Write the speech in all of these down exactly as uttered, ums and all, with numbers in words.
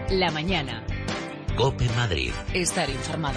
La mañana. COPE Madrid. Estar informado.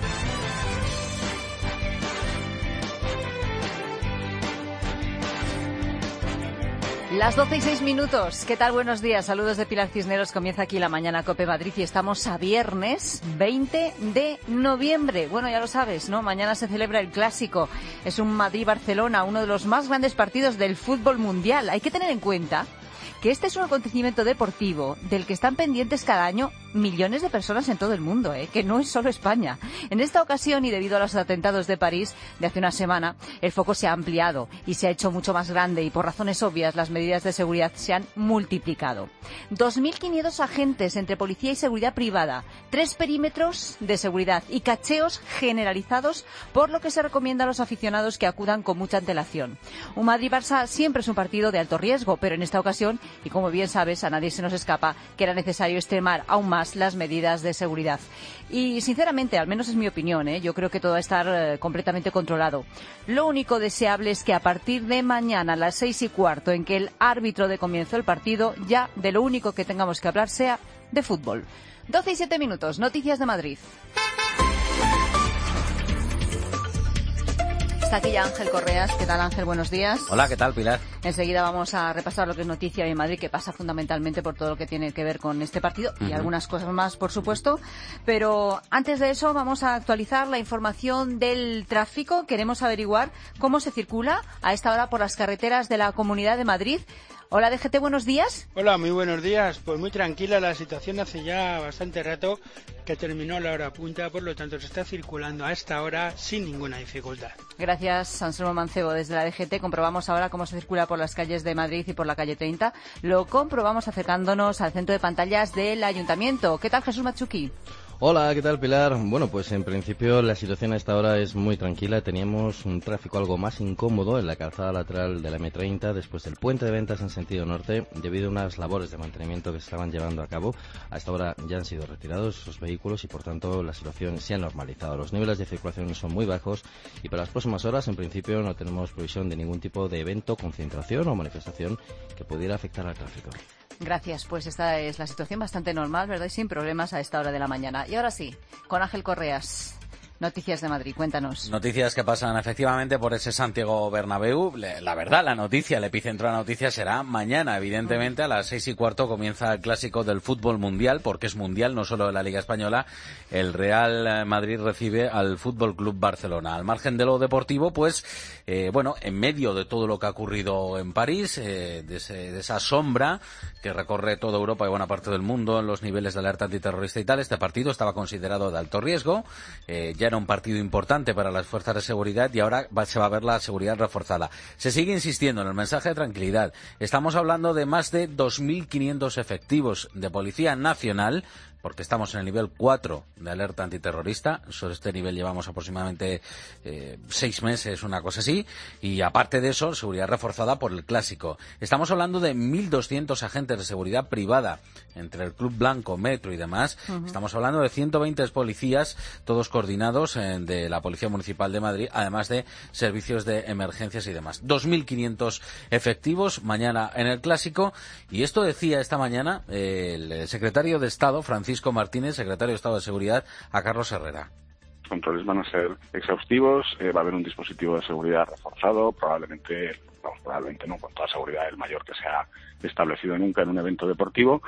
Las doce y seis minutos. ¿Qué tal? Buenos días. Saludos de Pilar Cisneros. Comienza aquí la mañana COPE Madrid y estamos a viernes veinte de noviembre. Bueno, ya lo sabes, ¿no? Mañana se celebra el Clásico. Es un Madrid-Barcelona, uno de los más grandes partidos del fútbol mundial. Hay que tener en cuenta que este es un acontecimiento deportivo del que están pendientes cada año millones de personas en todo el mundo, ¿eh? Que no es solo España. En esta ocasión, y debido a los atentados de París de hace una semana, el foco se ha ampliado y se ha hecho mucho más grande y, por razones obvias, las medidas de seguridad se han multiplicado. dos mil quinientos agentes entre policía y seguridad privada, tres perímetros de seguridad y cacheos generalizados, por lo que se recomienda a los aficionados que acudan con mucha antelación. Un Madrid-Barça siempre es un partido de alto riesgo, pero en esta ocasión, y como bien sabes, a nadie se nos escapa que era necesario extremar aún más las medidas de seguridad. Y sinceramente, al menos es mi opinión, ¿eh? Yo creo que todo va a estar eh, completamente controlado. Lo único deseable es que a partir de mañana a las seis y cuarto, en que el árbitro dé comienzo el partido, ya de lo único que tengamos que hablar sea de fútbol. doce y siete minutos, noticias de Madrid. Está aquí ya Ángel Correas. ¿Qué tal, Ángel? Buenos días. Hola, ¿qué tal, Pilar? Enseguida vamos a repasar lo que es noticia hoy en Madrid, que pasa fundamentalmente por todo lo que tiene que ver con este partido y uh-huh. algunas cosas más, por supuesto. Pero antes de eso vamos a actualizar la información del tráfico. Queremos averiguar cómo se circula a esta hora por las carreteras de la Comunidad de Madrid. Hola, D G T, buenos días. Hola, muy buenos días. Pues muy tranquila la situación, hace ya bastante rato que terminó la hora punta, por lo tanto se está circulando a esta hora sin ninguna dificultad. Gracias, Anselmo Mancebo. Desde la D G T comprobamos ahora cómo se circula por las calles de Madrid y por la calle treinta. Lo comprobamos acercándonos al centro de pantallas del Ayuntamiento. ¿Qué tal, Jesús Machuqui? Hola, ¿qué tal, Pilar? Bueno, pues en principio la situación a esta hora es muy tranquila. Teníamos un tráfico algo más incómodo en la calzada lateral de la eme treinta después del puente de ventas en sentido norte, debido a unas labores de mantenimiento que se estaban llevando a cabo. A esta hora ya han sido retirados esos vehículos y, por tanto, la situación se ha normalizado. Los niveles de circulación son muy bajos y para las próximas horas, en principio, no tenemos previsión de ningún tipo de evento, concentración o manifestación que pudiera afectar al tráfico. Gracias, pues esta es la situación bastante normal, ¿verdad? Y sin problemas a esta hora de la mañana. Y ahora sí, con Ángel Correas. Noticias de Madrid, cuéntanos. Noticias que pasan efectivamente por ese Santiago Bernabéu. La verdad, la noticia, el epicentro de la noticia será mañana. Evidentemente, a las seis y cuarto comienza el clásico del fútbol mundial, porque es mundial, no solo de la Liga Española. El Real Madrid recibe al Fútbol Club Barcelona. Al margen de lo deportivo, pues, eh, bueno, en medio de todo lo que ha ocurrido en París, eh, de, ese, de esa sombra que recorre toda Europa y buena parte del mundo en los niveles de alerta antiterrorista y tal, este partido estaba considerado de alto riesgo. Eh, ya era un partido importante para las fuerzas de seguridad y ahora va, se va a ver la seguridad reforzada. Se sigue insistiendo en el mensaje de tranquilidad. Estamos hablando de más de dos mil quinientos efectivos de Policía Nacional, porque estamos en el nivel cuatro de alerta antiterrorista. Sobre este nivel llevamos aproximadamente eh, seis meses, una cosa así. Y aparte de eso, seguridad reforzada por el clásico. Estamos hablando de mil doscientos agentes de seguridad privada, entre el Club Blanco, Metro y demás. Uh-huh. Estamos hablando de ciento veinte policías, todos coordinados eh, de la Policía Municipal de Madrid, además de servicios de emergencias y demás. dos mil quinientos efectivos mañana en el clásico. Y esto decía esta mañana eh, el secretario de Estado, Francisco Martínez, secretario de Estado de Seguridad, a Carlos Herrera. Los controles van a ser exhaustivos, eh, va a haber un dispositivo de seguridad reforzado, probablemente, no, probablemente no, con toda seguridad el mayor que se ha establecido nunca en un evento deportivo.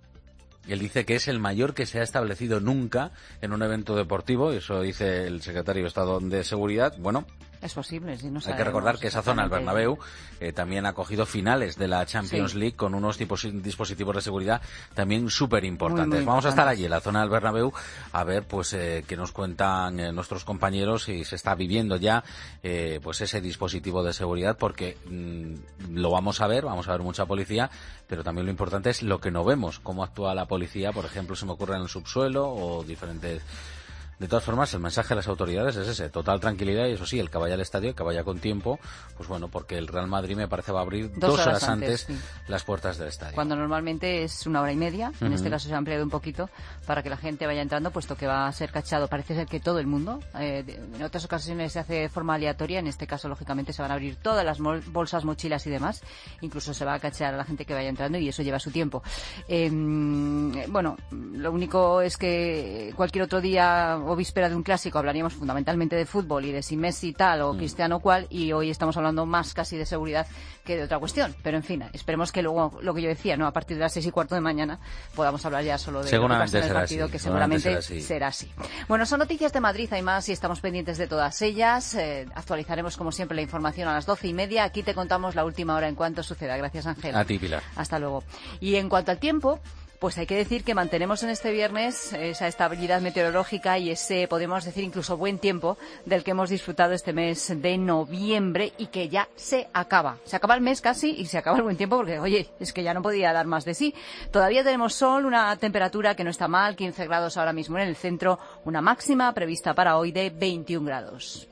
Él dice que es el mayor que se ha establecido nunca en un evento deportivo, eso dice el secretario de Estado de Seguridad. Bueno, es posible, si no sabemos. Hay que recordar que esa zona, el Bernabéu, eh, también ha acogido finales de la Champions sí. League con unos tipos, dispositivos de seguridad también súper importantes. Vamos a estar allí, en la zona del Bernabéu, a ver pues eh, qué nos cuentan eh, nuestros compañeros si se está viviendo ya eh, pues ese dispositivo de seguridad, porque mmm, lo vamos a ver, vamos a ver mucha policía, pero también lo importante es lo que no vemos, cómo actúa la policía, por ejemplo, se me ocurre en el subsuelo o diferentes De todas formas, el mensaje de las autoridades es ese, total tranquilidad, y eso sí, el que vaya al estadio, que vaya con tiempo, pues bueno, porque el Real Madrid me parece va a abrir dos, dos horas, horas antes, antes sí. las puertas del estadio. Cuando normalmente es una hora y media, en uh-huh. este caso se ha ampliado un poquito para que la gente vaya entrando, puesto que va a ser cachado, parece ser que todo el mundo, eh, en otras ocasiones se hace de forma aleatoria, en este caso lógicamente se van a abrir todas las bolsas, mochilas y demás, incluso se va a cachar a la gente que vaya entrando y eso lleva su tiempo. Eh, bueno, lo único es que cualquier otro día o víspera de un clásico hablaríamos fundamentalmente de fútbol y de si Messi tal o mm. Cristiano cual, y hoy estamos hablando más casi de seguridad que de otra cuestión, pero en fin, esperemos que luego, lo que yo decía, no a partir de las seis y cuarto de mañana podamos hablar ya solo de seguramente lo que pasa en el partido, así, que seguramente será así. será así. Bueno, son noticias de Madrid, hay más y estamos pendientes de todas ellas. Eh, actualizaremos como siempre la información a las doce y media. Aquí te contamos la última hora en cuanto suceda. Gracias, Ángel. A ti, Pilar. Hasta luego. Y en cuanto al tiempo, pues hay que decir que mantenemos en este viernes esa estabilidad meteorológica y ese, podemos decir, incluso buen tiempo del que hemos disfrutado este mes de noviembre y que ya se acaba. Se acaba el mes casi y se acaba el buen tiempo porque, oye, es que ya no podía dar más de sí. Todavía tenemos sol, una temperatura que no está mal, quince grados ahora mismo en el centro, una máxima prevista para hoy de veintiún grados.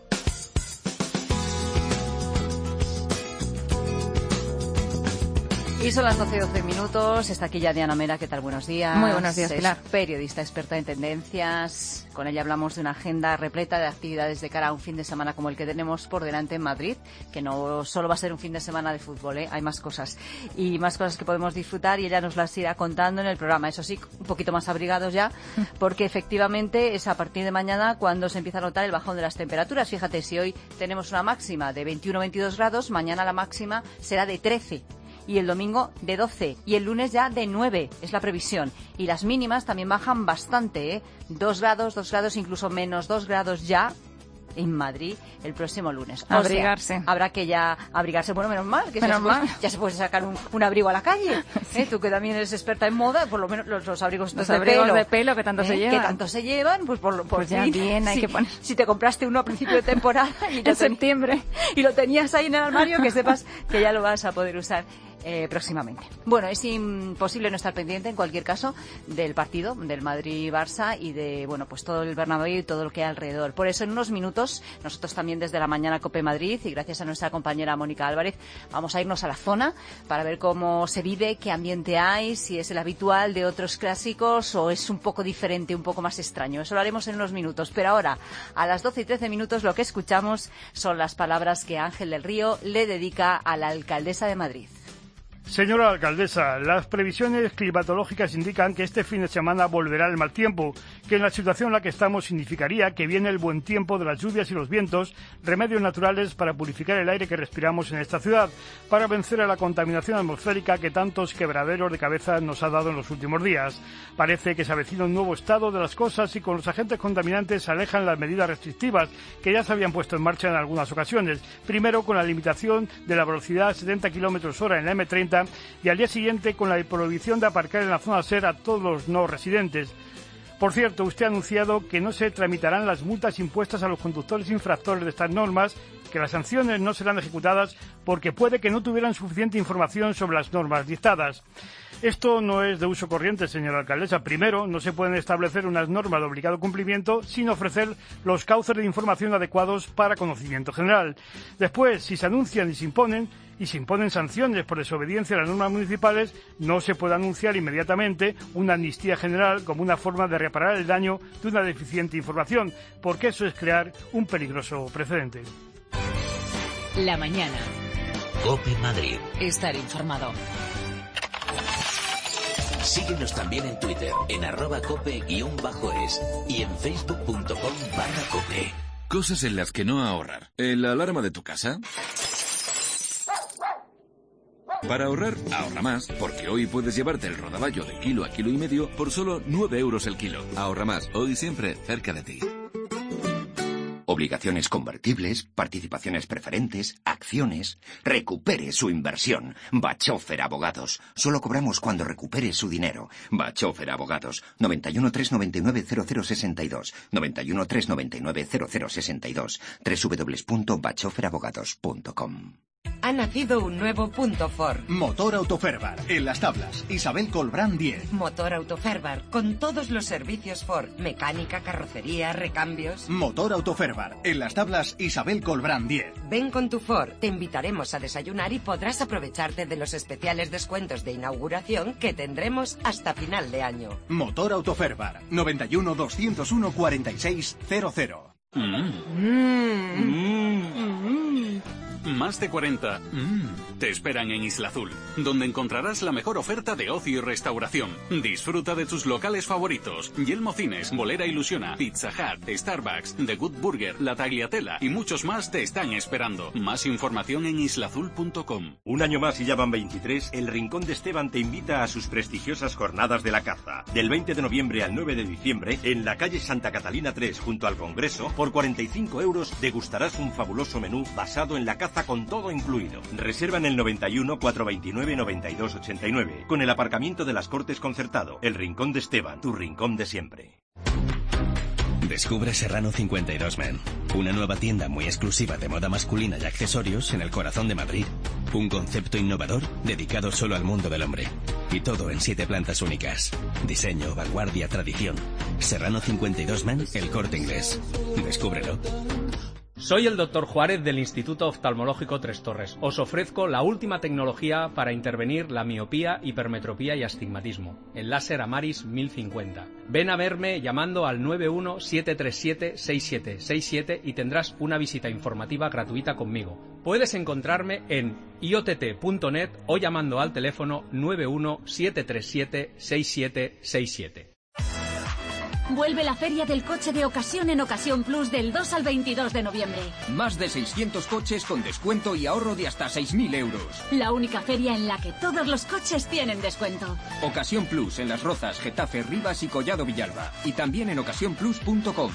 Y son las doce y doce minutos. Está aquí ya Diana Mera. ¿Qué tal? Buenos días. Muy buenos días, Pilar. Es periodista experta en tendencias. Con ella hablamos de una agenda repleta de actividades de cara a un fin de semana como el que tenemos por delante en Madrid, que no solo va a ser un fin de semana de fútbol, ¿eh? Hay más cosas. Y más cosas que podemos disfrutar y ella nos las irá contando en el programa. Eso sí, un poquito más abrigados ya, porque efectivamente es a partir de mañana cuando se empieza a notar el bajón de las temperaturas. Fíjate, si hoy tenemos una máxima de veintiuno a veintidós grados, mañana la máxima será de trece. Y el domingo de doce, y el lunes ya de nueve, es la previsión. Y las mínimas también bajan bastante, ¿eh? dos grados, dos grados, incluso menos dos grados ya en Madrid el próximo lunes. O abrigarse. Sea, habrá que ya abrigarse. Bueno, menos mal, que menos ya, mal. Se puede, ya se puede sacar un, un abrigo a la calle. Sí. ¿Eh? Tú que también eres experta en moda, por lo menos los, los abrigos, los de, abrigos pelo, de pelo que tanto ¿eh? se llevan. Que tanto se llevan, pues por, por pues ya fin, bien, hay si, que poner. Si te compraste uno a principio de temporada y en septiembre y lo tenías ahí en el armario, que sepas que ya lo vas a poder usar Eh, próximamente. Bueno, es imposible no estar pendiente en cualquier caso del partido del Madrid-Barça y de, bueno, pues todo el Bernabéu y todo lo que hay alrededor. Por eso en unos minutos nosotros también desde la mañana Cope Madrid y gracias a nuestra compañera Mónica Álvarez vamos a irnos a la zona para ver cómo se vive, qué ambiente hay, si es el habitual de otros clásicos o es un poco diferente, un poco más extraño. Eso lo haremos en unos minutos. Pero ahora, a las doce y trece minutos, lo que escuchamos son las palabras que Ángel del Río le dedica a la alcaldesa de Madrid. Señora alcaldesa, las previsiones climatológicas indican que este fin de semana volverá el mal tiempo, que en la situación en la que estamos significaría que viene el buen tiempo de las lluvias y los vientos, remedios naturales para purificar el aire que respiramos en esta ciudad, para vencer a la contaminación atmosférica que tantos quebraderos de cabeza nos ha dado en los últimos días. Parece que se avecina un nuevo estado de las cosas y con los agentes contaminantes se alejan las medidas restrictivas que ya se habían puesto en marcha en algunas ocasiones. Primero con la limitación de la velocidad a setenta kilómetros hora en la eme treinta y al día siguiente con la prohibición de aparcar en la zona SER a todos los no residentes. Por cierto, usted ha anunciado que no se tramitarán las multas impuestas a los conductores infractores de estas normas, que las sanciones no serán ejecutadas porque puede que no tuvieran suficiente información sobre las normas dictadas. Esto no es de uso corriente, señora alcaldesa. Primero, no se pueden establecer unas normas de obligado cumplimiento sin ofrecer los cauces de información adecuados para conocimiento general. Después, si se anuncian y se imponen, y se imponen sanciones por desobediencia a las normas municipales, no se puede anunciar inmediatamente una amnistía general como una forma de reparar el daño de una deficiente información, porque eso es crear un peligroso precedente. La mañana. Cope Madrid. Estar informado. Síguenos también en Twitter, en arroba cope guión bajo es y en facebook punto com barra cope. Cosas en las que no ahorrar. ¿En la alarma de tu casa? Para ahorrar, ahorra más, porque hoy puedes llevarte el rodaballo de kilo a kilo y medio por solo nueve euros el kilo. Ahorra más, hoy siempre cerca de ti. Obligaciones convertibles, participaciones preferentes, acciones. Recupere su inversión. Bachofer Abogados. Solo cobramos cuando recupere su dinero. Bachofer Abogados. noventa y uno, tres noventa y nueve, cero cero sesenta y dos. noventa y uno, tres noventa y nueve, cero cero sesenta y dos. doble u doble u doble u punto bachofer abogados punto com. Ha nacido un nuevo punto Ford. Motor Autoferbar, en Las Tablas, Isabel Colbrán diez. Motor Autoferbar, con todos los servicios Ford. Mecánica, carrocería, recambios. Motor Autoferbar, en Las Tablas, Isabel Colbrán diez. Ven con tu Ford, te invitaremos a desayunar y podrás aprovecharte de los especiales descuentos de inauguración que tendremos hasta final de año. Motor Autoferbar, noventa y uno, doscientos uno, cuarenta y seis, cero cero. Mm. Mm. Mm. Más de cuarenta mm, te esperan en Isla Azul, donde encontrarás la mejor oferta de ocio y restauración. Disfruta de tus locales favoritos: Yelmo Cines, Bolera Ilusiona, Pizza Hut, Starbucks, The Good Burger, La Tagliatella y muchos más te están esperando. Más información en isla azul punto com. Un año más y ya van veintitrés, el Rincón de Esteban te invita a sus prestigiosas jornadas de la caza. Del veinte de noviembre al nueve de diciembre, en la calle Santa Catalina tres, junto al Congreso, por cuarenta y cinco euros degustarás un fabuloso menú basado en la caza con todo incluido. Reserva en el noventa y uno, cuatrocientos veintinueve, noventa y dos ochenta y nueve, con el aparcamiento de las Cortes concertado. El Rincón de Esteban, tu rincón de siempre. Descubre Serrano cincuenta y dos Men, una nueva tienda muy exclusiva de moda masculina y accesorios en el corazón de Madrid. Un concepto innovador dedicado solo al mundo del hombre. Y todo en siete plantas únicas. Diseño, vanguardia, tradición. Serrano cincuenta y dos Men, El Corte Inglés. Descúbrelo. Soy el doctor Juárez del Instituto Oftalmológico Tres Torres. Os ofrezco la última tecnología para intervenir la miopía, hipermetropía y astigmatismo, el láser Amaris mil cincuenta. Ven a verme llamando al nueve uno, siete tres siete, seis siete seis siete y tendrás una visita informativa gratuita conmigo. Puedes encontrarme en i o t t punto net o llamando al teléfono nueve uno, siete tres siete, seis siete seis siete. Vuelve la Feria del Coche de Ocasión en Ocasión Plus del dos al veintidós de noviembre. Más de seiscientos coches con descuento y ahorro de hasta seis mil euros. La única feria en la que todos los coches tienen descuento. Ocasión Plus en Las Rozas, Getafe, Rivas y Collado Villalba. Y también en ocasión plus punto com.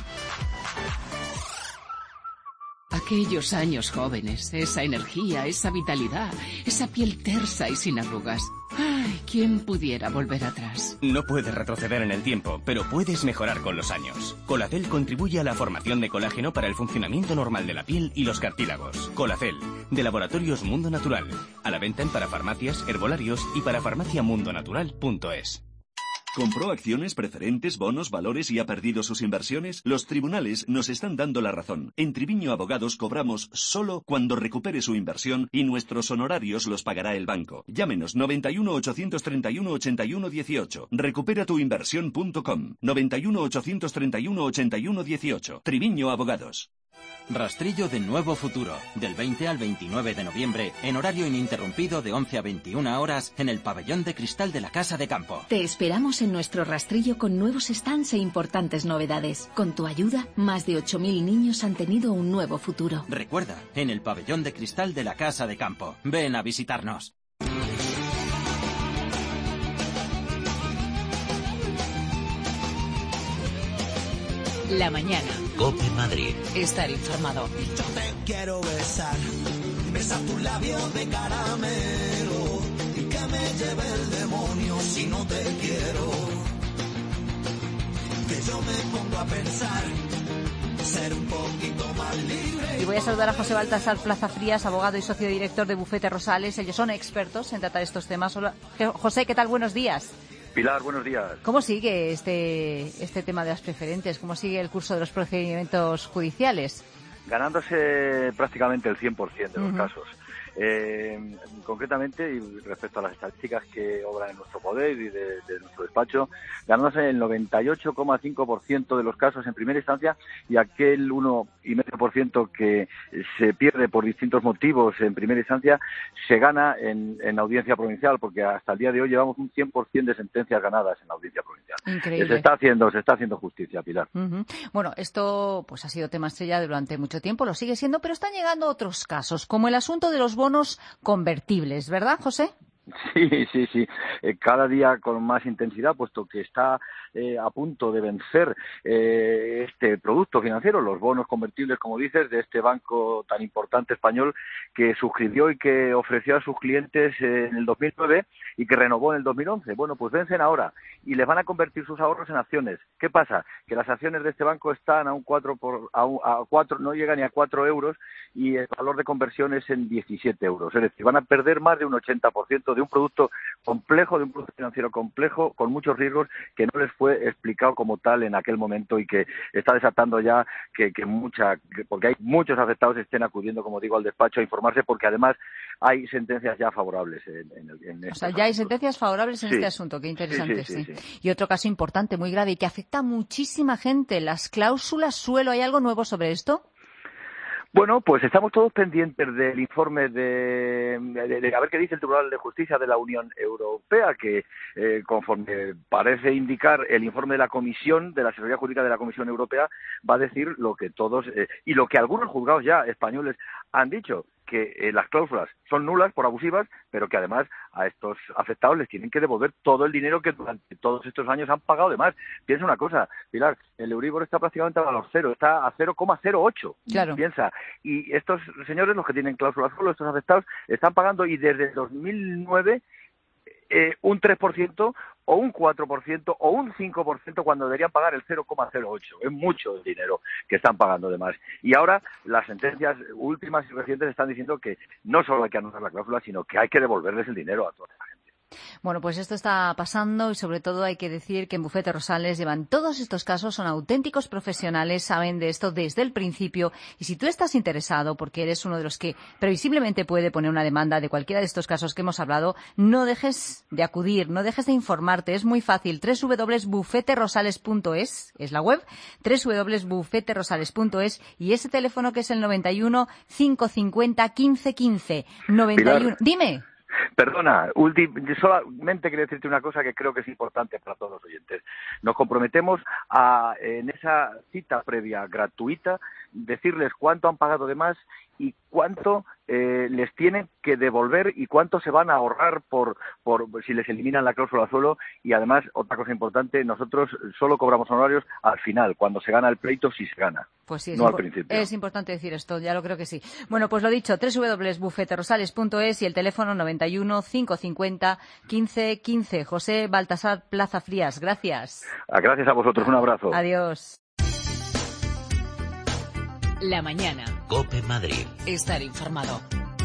Aquellos años jóvenes, esa energía, esa vitalidad, esa piel tersa y sin arrugas. Ay, ¿quién pudiera volver atrás? No puedes retroceder en el tiempo, pero puedes mejorar con los años. Colacel contribuye a la formación de colágeno para el funcionamiento normal de la piel y los cartílagos. Colacel, de Laboratorios Mundo Natural. A la venta en parafarmacias, herbolarios y parafarmaciamundonatural punto es. ¿Compró acciones, preferentes, bonos, valores y ha perdido sus inversiones? Los tribunales nos están dando la razón. En Triviño Abogados cobramos solo cuando recupere su inversión y nuestros honorarios los pagará el banco. Llámenos noventa y uno, ochocientos treinta y uno, ochenta y uno dieciocho. recupera tu inversión punto com. noventa y uno, ochocientos treinta y uno, ochenta y uno dieciocho. Triviño Abogados. Rastrillo de Nuevo Futuro, del veinte al veintinueve de noviembre, en horario ininterrumpido de once a veintiuna horas, en el pabellón de cristal de la Casa de Campo. Te esperamos en nuestro rastrillo con nuevos stands e importantes novedades. Con tu ayuda, más de ocho mil niños han tenido un nuevo futuro. Recuerda, en el pabellón de cristal de la Casa de Campo. Ven a visitarnos. La mañana. COPE Madrid. Estar informado. Yo te quiero besar, besar tu labio de caramelo y que me lleve el demonio si no te quiero. Que yo me pongo a pensar, ser un poquito más libre. Y voy a saludar a José Baltasar Plaza Frías, abogado y socio director de Bufete Rosales. Ellos son expertos en tratar estos temas. Hola, José, ¿qué tal? Buenos días. Pilar, buenos días. ¿Cómo sigue este este tema de las preferentes? ¿Cómo sigue el curso de los procedimientos judiciales? Ganándose prácticamente el cien por ciento de los Uh-huh. casos. Eh, concretamente, y respecto a las estadísticas que obran en nuestro poder y de, de nuestro despacho, ganándose el noventa y ocho coma cinco por ciento de los casos en primera instancia y aquel uno coma cinco por ciento que se pierde por distintos motivos en primera instancia se gana en, en audiencia provincial, porque hasta el día de hoy llevamos un cien por ciento de sentencias ganadas en audiencia provincial. Increíble. Se está haciendo, se está haciendo justicia, Pilar. Uh-huh. Bueno, esto pues ha sido tema estrella durante mucho tiempo, lo sigue siendo, pero están llegando otros casos, como el asunto de los bonos convertibles, ¿verdad, José? Sí, sí, sí. Eh, cada día con más intensidad, puesto que está eh, a punto de vencer eh, este producto financiero, los bonos convertibles, como dices, de este banco tan importante español que suscribió y que ofreció a sus clientes eh, en el dos mil nueve y que renovó en el dos mil once. Bueno, pues vencen ahora y les van a convertir sus ahorros en acciones. ¿Qué pasa? Que las acciones de este banco están a un cuatro por a, un, a cuatro, no llega ni a cuatro euros y el valor de conversión es en diecisiete euros. Es decir, van a perder más de un ochenta por ciento de un producto complejo, de un producto financiero complejo, con muchos riesgos que no les fue explicado como tal en aquel momento y que está desatando ya que, que mucha, que, porque hay muchos afectados estén acudiendo, como digo, al despacho a informarse, porque además hay sentencias ya favorables en, en, en O sea, ya hay sentencias favorables en sí. este asunto, qué interesante, sí, sí, sí, sí. sí. Y otro caso importante, muy grave y que afecta a muchísima gente, las cláusulas suelo. ¿Hay algo nuevo sobre esto? Bueno, pues estamos todos pendientes del informe de, de, de a ver qué dice el Tribunal de Justicia de la Unión Europea, que eh, conforme parece indicar el informe de la Comisión, de la Asesoría Jurídica de la Comisión Europea, va a decir lo que todos, eh, y lo que algunos juzgados ya españoles han dicho, que eh, las cláusulas son nulas por abusivas, pero que además a estos afectados les tienen que devolver todo el dinero que durante todos estos años han pagado de más. Piensa una cosa, Pilar, el Euribor está prácticamente a valor cero, está a cero coma cero ocho. Claro. Piensa, y estos señores, los que tienen cláusulas solo, estos afectados, están pagando y desde dos mil nueve eh, un tres por ciento o un cuatro por ciento o un cinco por ciento cuando deberían pagar el cero coma cero ocho. Es mucho el dinero que están pagando de más. Y ahora las sentencias últimas y recientes están diciendo que no solo hay que anular la cláusula, sino que hay que devolverles el dinero a toda la gente. Bueno, pues esto está pasando y sobre todo hay que decir que en Bufete Rosales llevan todos estos casos, son auténticos profesionales, saben de esto desde el principio y si tú estás interesado, porque eres uno de los que previsiblemente puede poner una demanda de cualquiera de estos casos que hemos hablado, no dejes de acudir, no dejes de informarte, es muy fácil, doble u doble u doble u punto bufete rosales punto es es la web, doble u doble u doble u punto bufete rosales punto es y ese teléfono que es el noventa y uno, cinco cincuenta, quince quince, noventa y uno. Pilar. Dime. Perdona, solamente quería decirte una cosa que creo que es importante para todos los oyentes. Nos comprometemos a, en esa cita previa gratuita, decirles cuánto han pagado de más y cuánto eh, les tienen que devolver y cuánto se van a ahorrar por, por si les eliminan la cláusula suelo. Y además, otra cosa importante, nosotros solo cobramos honorarios al final, cuando se gana el pleito, si se gana. Pues sí, es, no al impo- principio. es importante decir esto, ya lo creo que sí. Bueno, pues lo dicho, doble u doble u doble u punto bufete rosales punto es y el teléfono noventa y uno, cinco cincuenta, quince quince. José Baltasar Plaza Frías, gracias. Gracias a vosotros, un abrazo. Adiós. La mañana. COPE Madrid. Estar informado.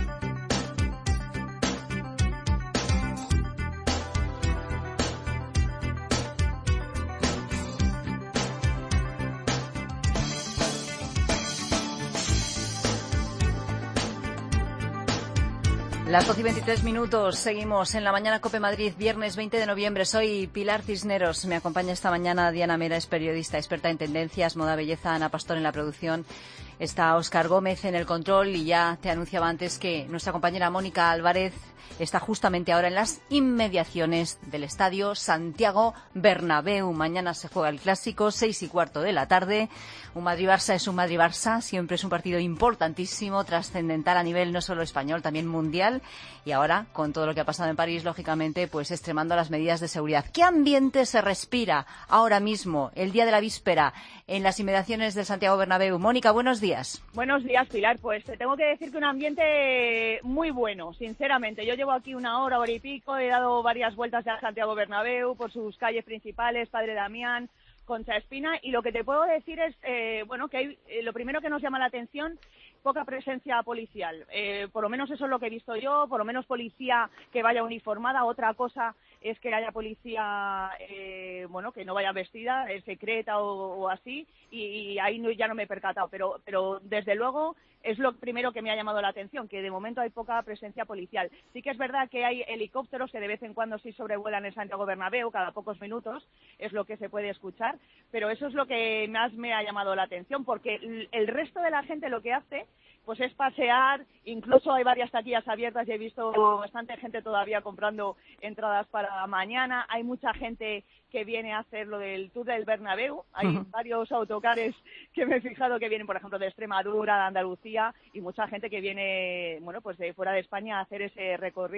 Las doce y veintitrés minutos, seguimos en la mañana COPE Madrid, viernes veinte de noviembre. Soy Pilar Cisneros, me acompaña esta mañana Diana Mera, es periodista, experta en tendencias, moda, belleza, Ana Pastor en la producción. Está Óscar Gómez en el control y ya te anunciaba antes que nuestra compañera Mónica Álvarez está justamente ahora en las inmediaciones del estadio Santiago Bernabéu. Mañana se juega el clásico, seis y cuarto de la tarde. Un Madrid-Barça es un Madrid-Barça, siempre es un partido importantísimo, trascendental a nivel no solo español, también mundial. Y ahora, con todo lo que ha pasado en París, lógicamente, pues extremando las medidas de seguridad. ¿Qué ambiente se respira ahora mismo, el día de la víspera, en las inmediaciones del Santiago Bernabéu? Mónica, buenos días. Buenos días, Pilar. Pues te tengo que decir que un ambiente muy bueno, sinceramente. Yo llevo aquí una hora, hora y pico, he dado varias vueltas ya a Santiago Bernabéu por sus calles principales, Padre Damián, Concha Espina, y lo que te puedo decir es, eh, bueno, que hay, eh, lo primero que nos llama la atención, poca presencia policial. Eh, por lo menos eso es lo que he visto yo, por lo menos policía que vaya uniformada. Otra cosa es que haya policía, eh, bueno, que no vaya vestida, eh, secreta o, o así, y, y ahí no, ya no me he percatado, pero, pero desde luego es lo primero que me ha llamado la atención, que de momento hay poca presencia policial. Sí que es verdad que hay helicópteros que de vez en cuando sí sobrevuelan el Santiago Bernabéu, cada pocos minutos, es lo que se puede escuchar, pero eso es lo que más me ha llamado la atención, porque el resto de la gente lo que hace pues es pasear, incluso hay varias taquillas abiertas y he visto bastante gente todavía comprando entradas para mañana. Hay mucha gente que viene a hacer lo del Tour del Bernabéu. Hay uh-huh. varios autocares que me he fijado que vienen, por ejemplo, de Extremadura, de Andalucía, y mucha gente que viene, bueno, pues de fuera de España a hacer ese recorrido.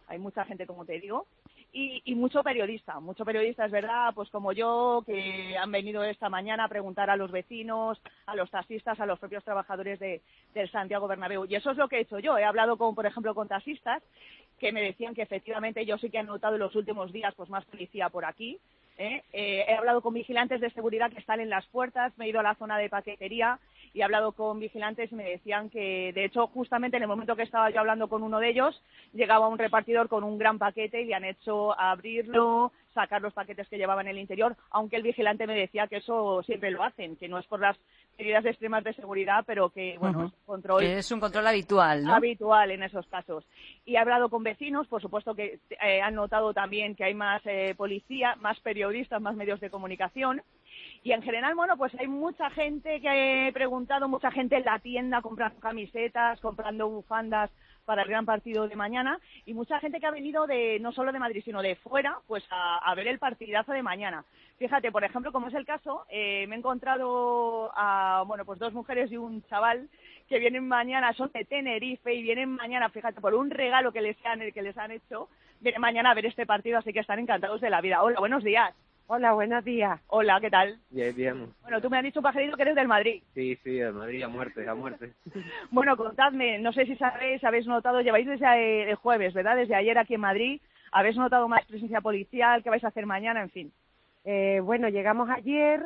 hay mucha gente, como te digo, y, y mucho periodista, mucho periodista, es verdad, pues como yo, que han venido esta mañana a preguntar a los vecinos, a los taxistas, a los propios trabajadores de, del Santiago Bernabéu. Y eso es lo que he hecho yo. He hablado, con, por ejemplo, con taxistas que me decían que efectivamente yo sí que he notado en los últimos días pues más policía por aquí. ¿eh? Eh, he hablado con vigilantes de seguridad que están en las puertas, me he ido a la zona de paquetería y he hablado con vigilantes y me decían que, de hecho, justamente en el momento que estaba yo hablando con uno de ellos, llegaba un repartidor con un gran paquete y le han hecho abrirlo, sacar los paquetes que llevaba en el interior, aunque el vigilante me decía que eso siempre lo hacen, que no es por las medidas extremas de seguridad, pero que, bueno, uh-huh. es un control... Que es un control habitual, ¿no? Habitual en esos casos. Y he hablado con vecinos, por supuesto que eh, han notado también que hay más eh, policía, más periodistas, más medios de comunicación. Y en general, bueno, pues hay mucha gente que he preguntado, mucha gente en la tienda comprando camisetas, comprando bufandas para el gran partido de mañana, y mucha gente que ha venido de no solo de Madrid, sino de fuera, pues a, a ver el partidazo de mañana. Fíjate, por ejemplo, como es el caso, eh, me he encontrado a, bueno, pues dos mujeres y un chaval que vienen mañana, son de Tenerife, y vienen mañana, fíjate, por un regalo que les han, que les han hecho, vienen mañana a ver este partido, así que están encantados de la vida. Hola, buenos días. Hola, buenos días. Hola, ¿qué tal? Bien, bien. Bueno, tú me has dicho, pajarito, que eres del Madrid. Sí, sí, del Madrid, a muerte, a muerte. Bueno, contadme, no sé si sabéis, habéis notado, lleváis desde el jueves, ¿verdad? Desde ayer aquí en Madrid, ¿habéis notado más presencia policial? ¿Qué vais a hacer mañana? En fin. Eh, bueno, llegamos ayer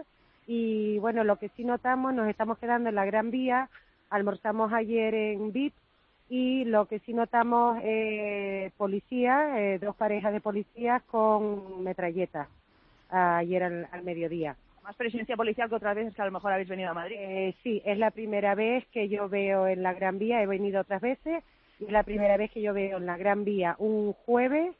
y, bueno, lo que sí notamos, nos estamos quedando en la Gran Vía, almorzamos ayer en V I P y lo que sí notamos, eh, policía, eh, dos parejas de policías con metralletas. Ayer al, al mediodía. ¿Más presencia policial que otras veces que a lo mejor habéis venido a Madrid? Eh, sí, es la primera vez que yo veo en la Gran Vía, he venido otras veces, y es la primera vez que yo veo en la Gran Vía un jueves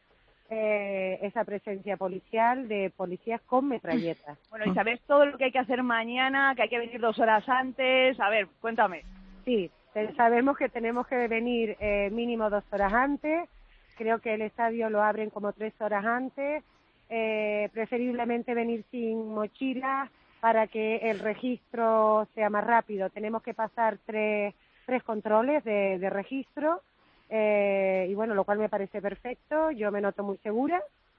eh, esa presencia policial de policías con metralletas. Bueno, ¿y sabes todo lo que hay que hacer mañana, que hay que venir dos horas antes? A ver, cuéntame. Sí, sabemos que tenemos que venir eh, mínimo dos horas antes, creo que el estadio lo abren como tres horas antes. Eh, preferiblemente venir sin mochila para que el registro sea más rápido. Tenemos que pasar tres, tres controles de, de registro eh, y bueno, lo cual me parece perfecto. Yo me noto muy segura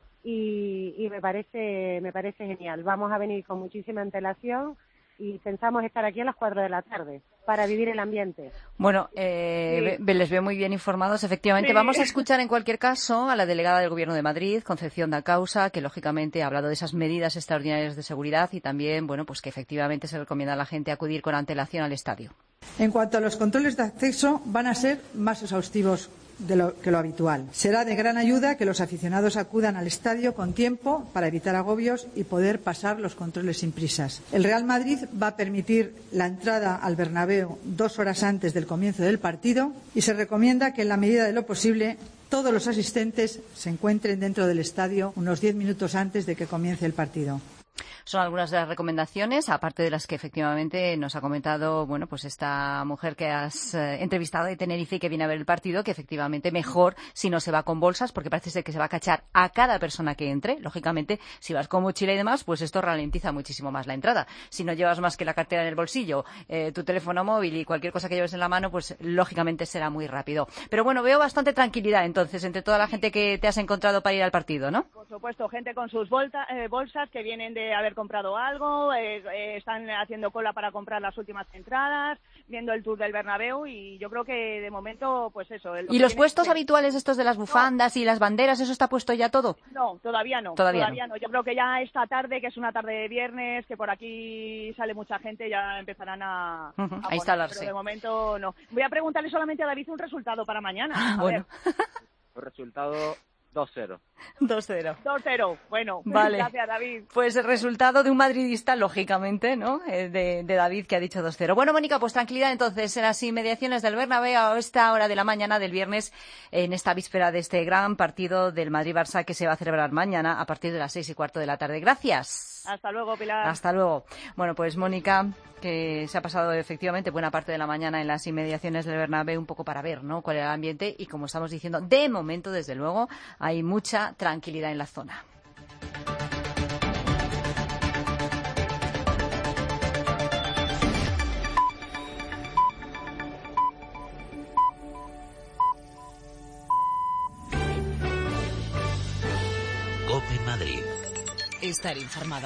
y, y me parece me parece genial. Vamos a venir con muchísima antelación y pensamos estar aquí a las cuatro de la tarde para vivir el ambiente. Bueno, eh, sí. ve, les veo muy bien informados, efectivamente. Sí. Vamos a escuchar en cualquier caso a la delegada del Gobierno de Madrid, Concepción da Causa, que lógicamente ha hablado de esas medidas extraordinarias de seguridad y también, bueno, pues que efectivamente se recomienda a la gente acudir con antelación al estadio. En cuanto a los controles de acceso, van a ser más exhaustivos de lo, que lo habitual. Será de gran ayuda que los aficionados acudan al estadio con tiempo para evitar agobios y poder pasar los controles sin prisas. El Real Madrid va a permitir la entrada al Bernabéu dos horas antes del comienzo del partido y se recomienda que, en la medida de lo posible, todos los asistentes se encuentren dentro del estadio unos diez minutos antes de que comience el partido. Son algunas de las recomendaciones, aparte de las que efectivamente nos ha comentado, bueno, pues esta mujer que has eh, entrevistado de Tenerife y que viene a ver el partido, que efectivamente mejor si no se va con bolsas, porque parece ser que se va a cachar a cada persona que entre. Lógicamente, si vas con mochila y demás, pues esto ralentiza muchísimo más la entrada. Si no llevas más que la cartera en el bolsillo, eh, tu teléfono móvil y cualquier cosa que lleves en la mano, pues lógicamente será muy rápido. Pero bueno, veo bastante tranquilidad entonces entre toda la gente que te has encontrado para ir al partido, ¿no? Por supuesto, gente con sus bolta, eh, bolsas que vienen de haber comprado algo, eh, eh, están haciendo cola para comprar las últimas entradas, viendo el tour del Bernabéu y yo creo que de momento, pues eso. ¿Y los puestos que... habituales estos de las bufandas no. y las banderas, eso está puesto ya todo? No, todavía no. Todavía, todavía no. no. Yo creo que ya esta tarde, que es una tarde de viernes, que por aquí sale mucha gente, ya empezarán a, uh-huh, a, a poner, instalarse. Pero de momento no. Voy a preguntarle solamente a David un resultado para mañana. Ah, a bueno. El resultado dos cero. dos cero. dos cero. Bueno, vale. Gracias, David. Pues el resultado de un madridista, lógicamente, ¿no? Eh, de, de David, que ha dicho dos cero. Bueno, Mónica, pues tranquilidad entonces en las inmediaciones del Bernabéu a esta hora de la mañana del viernes, en esta víspera de este gran partido del Madrid-Barça que se va a celebrar mañana a partir de las seis y cuarto de la tarde. Gracias. Hasta luego, Pilar. Hasta luego. Bueno, pues Mónica, que se ha pasado efectivamente buena parte de la mañana en las inmediaciones del Bernabéu un poco para ver, ¿no?, cuál era el ambiente y, como estamos diciendo, de momento, desde luego, hay mucha tranquilidad en la zona. COPE Madrid. Estar informado.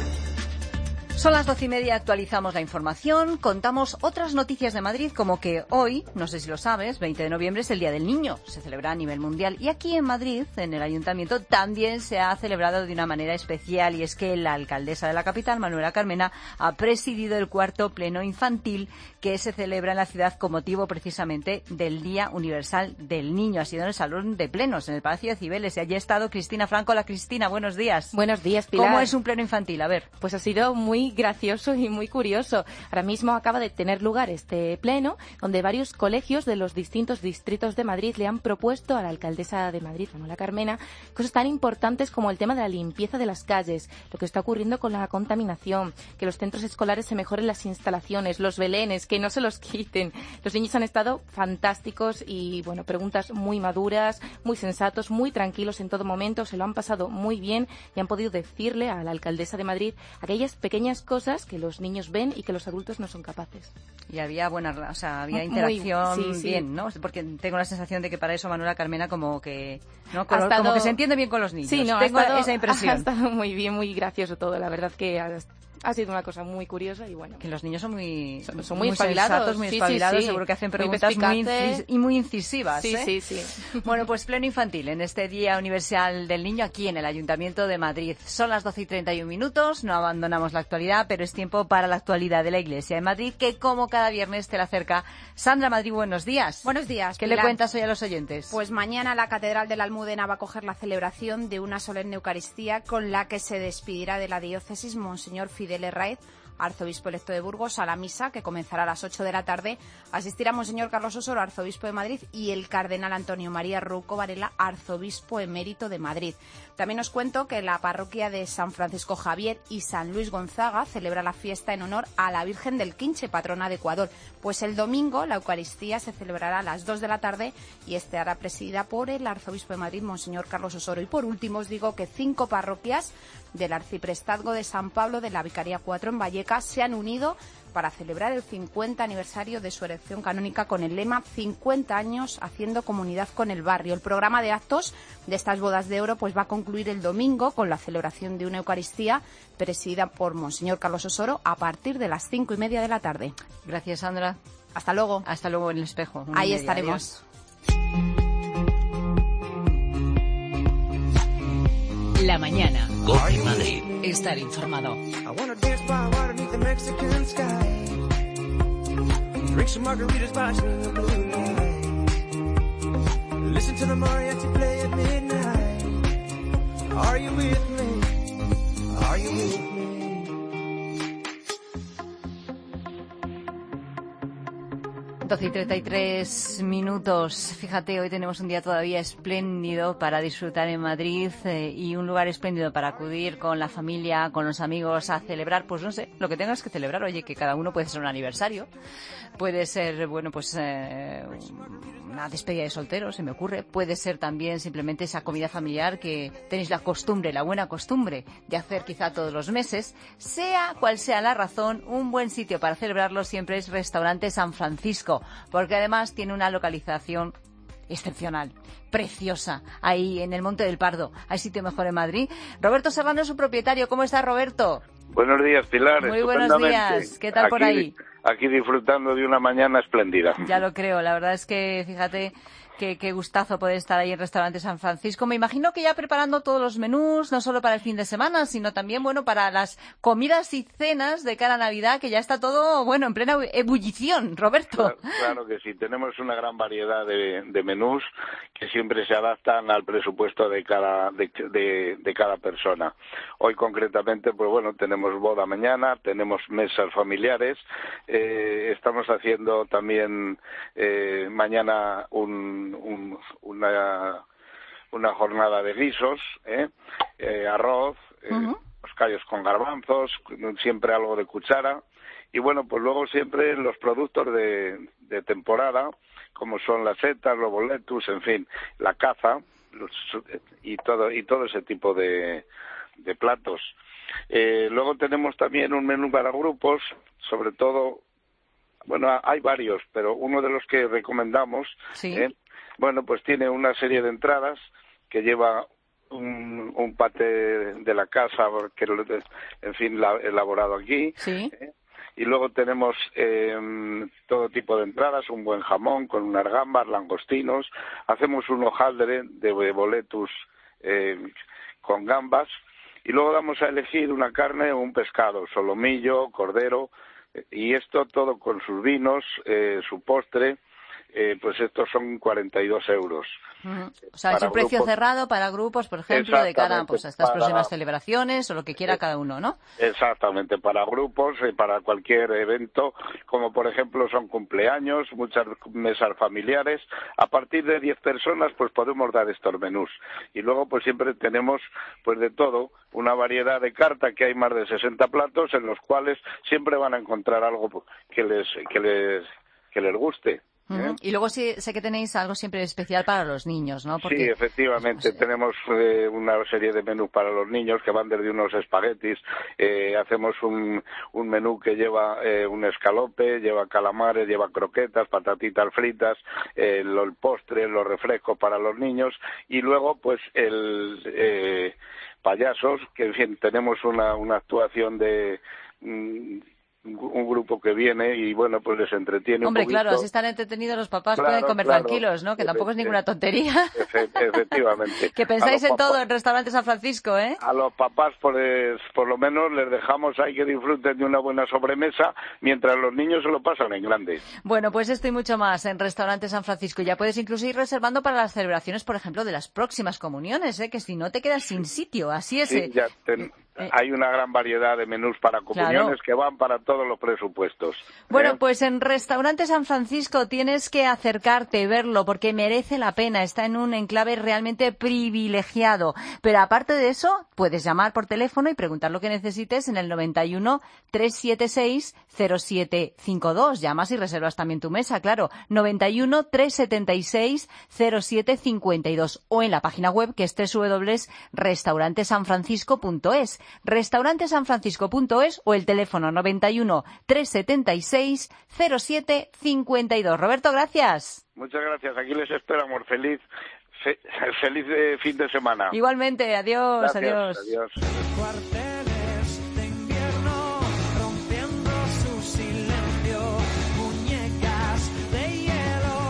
Son las doce y media, actualizamos la información, contamos otras noticias de Madrid, como que hoy, no sé si lo sabes, veinte de noviembre es el Día del Niño, se celebra a nivel mundial. Y aquí en Madrid, en el Ayuntamiento, también se ha celebrado de una manera especial, y es que la alcaldesa de la capital, Manuela Carmena, ha presidido el cuarto pleno infantil que se celebra en la ciudad con motivo precisamente del Día Universal del Niño. Ha sido en el Salón de Plenos, en el Palacio de Cibeles, y allí ha estado Cristina Franco. Hola, Cristina, buenos días. Buenos días, Pilar. ¿Cómo es un pleno infantil? A ver. Pues ha sido muy gracioso y muy curioso. Ahora mismo acaba de tener lugar este pleno, donde varios colegios de los distintos distritos de Madrid le han propuesto a la alcaldesa de Madrid, Manuela Carmena, cosas tan importantes como el tema de la limpieza de las calles, lo que está ocurriendo con la contaminación, que los centros escolares se mejoren las instalaciones, los belenes, que no se los quiten. Los niños han estado fantásticos y, bueno, preguntas muy maduras, muy sensatos, muy tranquilos en todo momento, se lo han pasado muy bien y han podido decirle a la alcaldesa de Madrid aquellas pequeñas cosas que los niños ven y que los adultos no son capaces. Y había buena, o sea, había interacción muy, sí, sí. bien, ¿no? Porque tengo la sensación de que para eso Manuela Carmena como que, ¿no? Con, estado... como que se entiende bien con los niños. Sí, no, tengo ha estado, esa impresión. Ha estado muy bien, muy gracioso todo. La verdad que ha, ha sido una cosa muy curiosa y bueno. Que los niños son muy, son, son muy, muy espabilados, sensatos, muy sí, espabilados, sí, sí. seguro que hacen Muy preguntas muy, incis y muy incisivas. Sí, ¿eh? sí, sí. Bueno, pues pleno infantil en este Día Universal del Niño aquí en el Ayuntamiento de Madrid. Son las doce y treinta y un minutos, no abandonamos la actualidad, pero es tiempo para la actualidad de la Iglesia de Madrid, que como cada viernes te la acerca Sandra Madrid. Buenos días. Buenos días, ¿Qué Pilar. le cuentas hoy a los oyentes? Pues mañana la Catedral de la Almudena va a acoger la celebración de una solemne Eucaristía con la que se despedirá de la diócesis Monseñor Fidel Herráez, arzobispo electo de Burgos. A la misa, que comenzará a las ocho de la tarde, asistirá Monseñor Carlos Osoro, arzobispo de Madrid, y el cardenal Antonio María Rouco Varela, arzobispo emérito de Madrid. También os cuento que la parroquia de San Francisco Javier y San Luis Gonzaga celebra la fiesta en honor a la Virgen del Quinche, patrona de Ecuador. Pues el domingo la Eucaristía se celebrará a las dos de la tarde y estará presidida por el arzobispo de Madrid, Monseñor Carlos Osoro. Y por último os digo que cinco parroquias del arciprestazgo de San Pablo de la Vicaría cuatro en Vallecas se han unido para celebrar el cincuenta aniversario de su erección canónica con el lema cincuenta años haciendo comunidad con el barrio. El programa de actos de estas bodas de oro pues va a concluir el domingo con la celebración de una Eucaristía presidida por Monseñor Carlos Osoro a partir de las cinco y media de la tarde. Gracias, Sandra. Hasta luego. Hasta luego en el espejo. Ahí estaremos. Adiós. La mañana. COPE Madrid. Estar informado. Drink some margaritas by the blue light. Listen to the mariachi play at midnight. Are you with me? Are you with me? doce y treinta y tres minutos. Fíjate, hoy tenemos un día todavía espléndido para disfrutar en Madrid eh, y un lugar espléndido para acudir con la familia, con los amigos a celebrar, pues no sé, lo que tengas que celebrar. Oye, que cada uno puede ser un aniversario, puede ser, bueno, pues eh, una despedida de soltero, se me ocurre, puede ser también simplemente esa comida familiar que tenéis la costumbre, la buena costumbre de hacer quizá todos los meses. Sea cual sea la razón, un buen sitio para celebrarlo siempre es Restaurante San Francisco, porque además tiene una localización excepcional, preciosa, ahí en el Monte del Pardo. ¿Hay sitio mejor en Madrid? Roberto Serrano es su propietario. ¿Cómo estás, Roberto? Buenos días, Pilar. Muy buenos días. ¿Qué tal aquí, por ahí? Aquí disfrutando de una mañana espléndida. Ya lo creo. La verdad es que, fíjate, qué, qué gustazo poder estar ahí en Restaurante San Francisco. Me imagino que ya preparando todos los menús, no solo para el fin de semana, sino también, bueno, para las comidas y cenas de cara a Navidad, que ya está todo, bueno, en plena ebullición, Roberto. Claro, claro que sí. Tenemos una gran variedad de, de menús que siempre se adaptan al presupuesto de cada, de, de, de cada persona. Hoy concretamente, pues bueno, tenemos boda mañana, tenemos mesas familiares, eh, estamos haciendo también eh, mañana un, un, una, una jornada de guisos, ¿eh? Eh, arroz, eh, uh-huh. los callos con garbanzos, siempre algo de cuchara. Y bueno, pues luego siempre los productos de, de temporada, como son las setas, los boletus, en fin, la caza los, y todo y todo ese tipo de, de platos. Eh, luego tenemos también un menú para grupos, sobre todo, bueno, hay varios, pero uno de los que recomendamos, ¿sí? ¿eh? Bueno, pues tiene una serie de entradas que lleva un, un paté de la casa, que en fin, la, elaborado aquí. Sí. ¿eh? Y luego tenemos eh, todo tipo de entradas, un buen jamón con unas gambas, langostinos. Hacemos un hojaldre de boletus eh, con gambas. Y luego damos a elegir una carne o un pescado, solomillo, cordero. Y esto todo con sus vinos, eh, su postre. Eh, pues estos son cuarenta y dos euros. Uh-huh. O sea, es un precio grupos, cerrado para grupos, por ejemplo, de cara pues, a estas para, próximas celebraciones o lo que quiera eh, cada uno, ¿no? Exactamente, para grupos, eh, para cualquier evento, como por ejemplo son cumpleaños, muchas mesas familiares. A partir de diez personas, pues podemos dar estos menús. Y luego, pues siempre tenemos, pues de todo, una variedad de carta, que hay más de sesenta platos, en los cuales siempre van a encontrar algo que les, que les, que les guste. Uh-huh. Y luego sí, sé que tenéis algo siempre especial para los niños, ¿no? Porque, sí, efectivamente. Pues, tenemos eh, una serie de menús para los niños que van desde unos espaguetis. Eh, hacemos un, un menú que lleva eh, un escalope, lleva calamares, lleva croquetas, patatitas fritas, eh, lo, el postre, los refrescos para los niños. Y luego, pues, el eh, payasos, que en fin, tenemos una, una actuación de... Mm, un grupo que viene y bueno, pues les entretiene Hombre, un poquito. claro, así están entretenidos los papás, claro, pueden comer claro, tranquilos, ¿no? Que tampoco es ninguna tontería. Efe, efectivamente. Que pensáis en papás, todo en Restaurante San Francisco, ¿eh? A los papás, pues, por lo menos les dejamos ahí que disfruten de una buena sobremesa, mientras los niños se lo pasan en grande. Bueno, pues esto y mucho más en Restaurante San Francisco. Ya puedes incluso ir reservando para las celebraciones, por ejemplo, de las próximas comuniones, ¿eh? Que si no te quedas sin sitio, así es. Sí, ¿eh? ya ten... Eh, hay una gran variedad de menús para comuniones, claro, que van para todos los presupuestos. Bueno, ¿eh? Pues en Restaurante San Francisco tienes que acercarte y verlo porque merece la pena. Está en un enclave realmente privilegiado. Pero aparte de eso, puedes llamar por teléfono y preguntar lo que necesites en el noventa y uno, trescientos setenta y seis, cero siete cincuenta y dos. Llamas y reservas también tu mesa, claro. noventa y uno, trescientos setenta y seis, cero siete cincuenta y dos. O en la página web, que es doble u doble u doble u punto restaurante san francisco punto es. restaurante san francisco punto es o el teléfono noventa y uno, trescientos setenta y seis, cero siete cincuenta y dos. Roberto, gracias. Muchas gracias. Aquí les esperamos. Feliz, fe, feliz eh, fin de semana. Igualmente. Adiós. Gracias, adiós. Adiós. Cuarteles de invierno rompiendo su silencio, muñecas de hielo,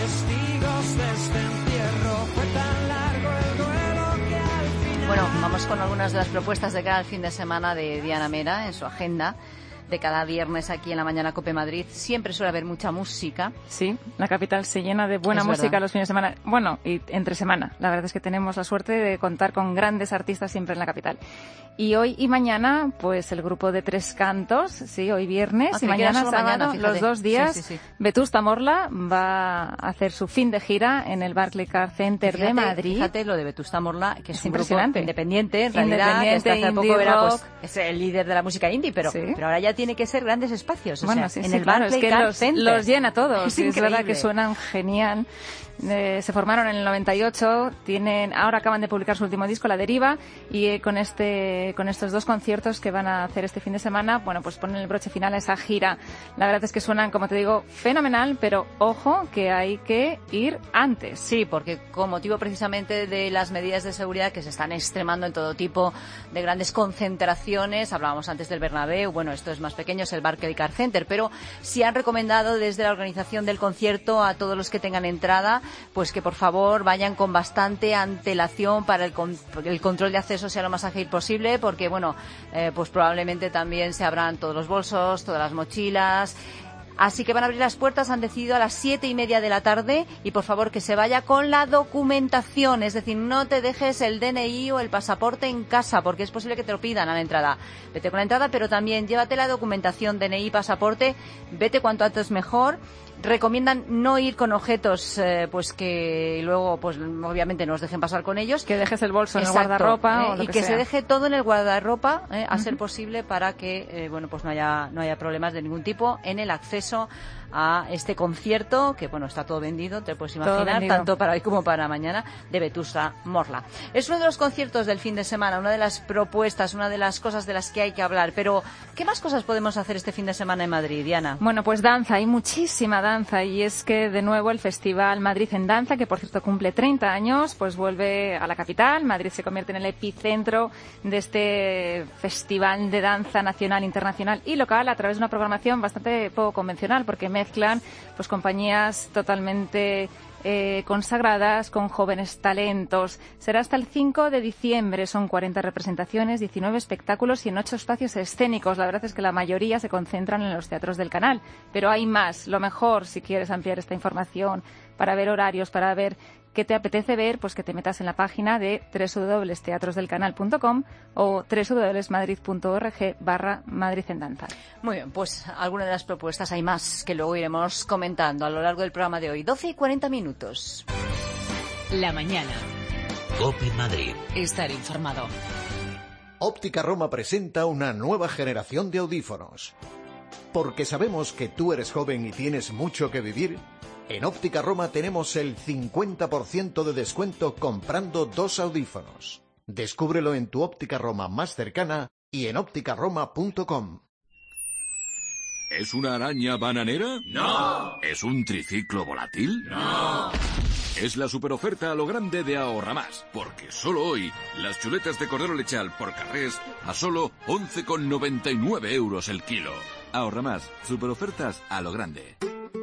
testigos de este entierro. Fue tan largo el duelo que al final... Bueno, vamos con algunas de las propuestas de cada fin de semana de Diana Mera en su agenda de cada viernes aquí en la Mañana COPE Madrid. Siempre suele haber mucha música. Sí, la capital se llena de buena es música verdad. Los fines de semana. Bueno, y entre semana. La verdad es que tenemos la suerte de contar con grandes artistas siempre en la capital. Y hoy y mañana, pues el grupo de Tres Cantos, sí, hoy viernes ah, y mañana sábado, mañana, los dos días, sí, sí, sí. Vetusta Morla va a hacer su fin de gira en el Barclaycard Center fíjate, de Madrid. Fíjate lo de Vetusta Morla, que es, es un impresionante. Grupo independiente, en realidad, que hasta hace poco era, pues, es el líder de la música indie, pero, sí. pero ahora ya tiene que ser grandes espacios. O bueno, sea, sí, en sí, el claro, es que los, los llena todos. Es, es verdad que suenan genial. Eh, se formaron en el noventa y ocho, tienen, ahora acaban de publicar su último disco, La Deriva, y eh, con este, con estos dos conciertos que van a hacer este fin de semana, bueno, pues ponen el broche final a esa gira. La verdad es que suenan, como te digo, fenomenal, pero ojo que hay que ir antes. Sí, porque con motivo precisamente de las medidas de seguridad que se están extremando en todo tipo de grandes concentraciones, hablábamos antes del Bernabéu, bueno, esto es más pequeño, es el Barclaycard Center, pero sí han recomendado desde la organización del concierto a todos los que tengan entrada pues que por favor vayan con bastante antelación para el, con, el control de acceso sea lo más ágil posible, porque bueno, eh, pues probablemente también se abran todos los bolsos, todas las mochilas. Así que van a abrir las puertas, han decidido a las siete y media de la tarde y por favor que se vaya con la documentación, es decir, no te dejes el D N I o el pasaporte en casa porque es posible que te lo pidan a la entrada. Vete con la entrada, pero también llévate la documentación, D N I, pasaporte, vete cuanto antes mejor. Recomiendan no ir con objetos eh, pues que luego pues obviamente no os dejen pasar con ellos, que dejes el bolso Exacto, en el guardarropa eh, o lo y que, que sea. se deje todo en el guardarropa eh, a uh-huh. ser posible para que eh, bueno pues no haya no haya problemas de ningún tipo en el acceso a este concierto, que bueno, está todo vendido, te puedes imaginar, tanto para hoy como para mañana, de Vetusta Morla. Es uno de los conciertos del fin de semana, una de las propuestas, una de las cosas de las que hay que hablar, pero ¿qué más cosas podemos hacer este fin de semana en Madrid, Diana? Bueno, pues danza, hay muchísima danza, y es que de nuevo el Festival Madrid en Danza, que por cierto cumple treinta años, pues vuelve a la capital. Madrid se convierte en el epicentro de este festival de danza nacional, internacional y local a través de una programación bastante poco convencional, porque mezclan pues compañías totalmente Eh, consagradas con jóvenes talentos. Será hasta el cinco de diciembre. Son cuarenta representaciones, diecinueve espectáculos y en ocho espacios escénicos. La verdad es que la mayoría se concentran en los teatros del canal, pero hay más. Lo mejor, si quieres ampliar esta información, para ver horarios, para ver qué te apetece ver, pues que te metas en la página de doble u doble u doble u punto teatros del canal punto com o doble u doble u doble u punto madrid punto org barra Madrid en Danza. Muy bien, pues algunas de las propuestas hay más que luego iremos comentando a lo largo del programa de hoy. doce y cuarenta minutos. La mañana. COPE Madrid. Estar informado. Óptica Roma presenta una nueva generación de audífonos. Porque sabemos que tú eres joven y tienes mucho que vivir, en Óptica Roma tenemos el cincuenta por ciento de descuento comprando dos audífonos. Descúbrelo en tu Óptica Roma más cercana y en óptica roma punto com. ¿Es una araña bananera? ¡No! ¿Es un triciclo volátil? ¡No! Es la superoferta a lo grande de Ahorra Más, porque solo hoy las chuletas de cordero lechal por carrés a solo once con noventa y nueve euros el kilo. Ahorra Más, superofertas a lo grande.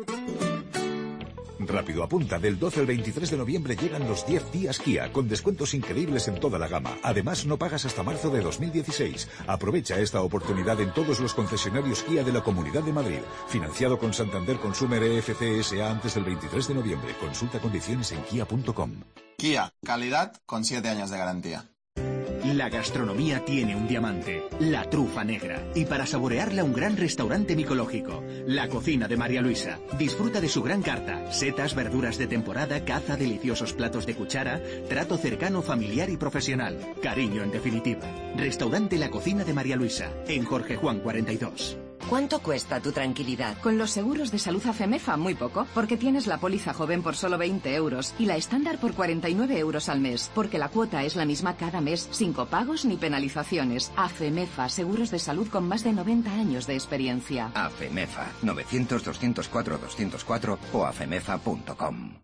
Rápido, apunta, del doce al veintitrés de noviembre llegan los diez días Kia, con descuentos increíbles en toda la gama. Además, no pagas hasta marzo de dos mil dieciséis. Aprovecha esta oportunidad en todos los concesionarios Kia de la Comunidad de Madrid. Financiado con Santander Consumer E F C S A antes del veintitrés de noviembre. Consulta condiciones en kia punto com. Kia, calidad con siete años de garantía. La gastronomía tiene un diamante, la trufa negra. Y para saborearla, un gran restaurante micológico, La Cocina de María Luisa. Disfruta de su gran carta, setas, verduras de temporada, caza, deliciosos platos de cuchara, trato cercano, familiar y profesional. Cariño, en definitiva. Restaurante La Cocina de María Luisa, en Jorge Juan cuarenta y dos. ¿Cuánto cuesta tu tranquilidad? Con los seguros de salud AFEMEFA muy poco, porque tienes la póliza joven por solo veinte euros y la estándar por cuarenta y nueve euros al mes, porque la cuota es la misma cada mes, sin copagos ni penalizaciones. AFEMEFA, seguros de salud con más de noventa años de experiencia. AFEMEFA, novecientos, doscientos cuatro, doscientos cuatro o afemefa punto com.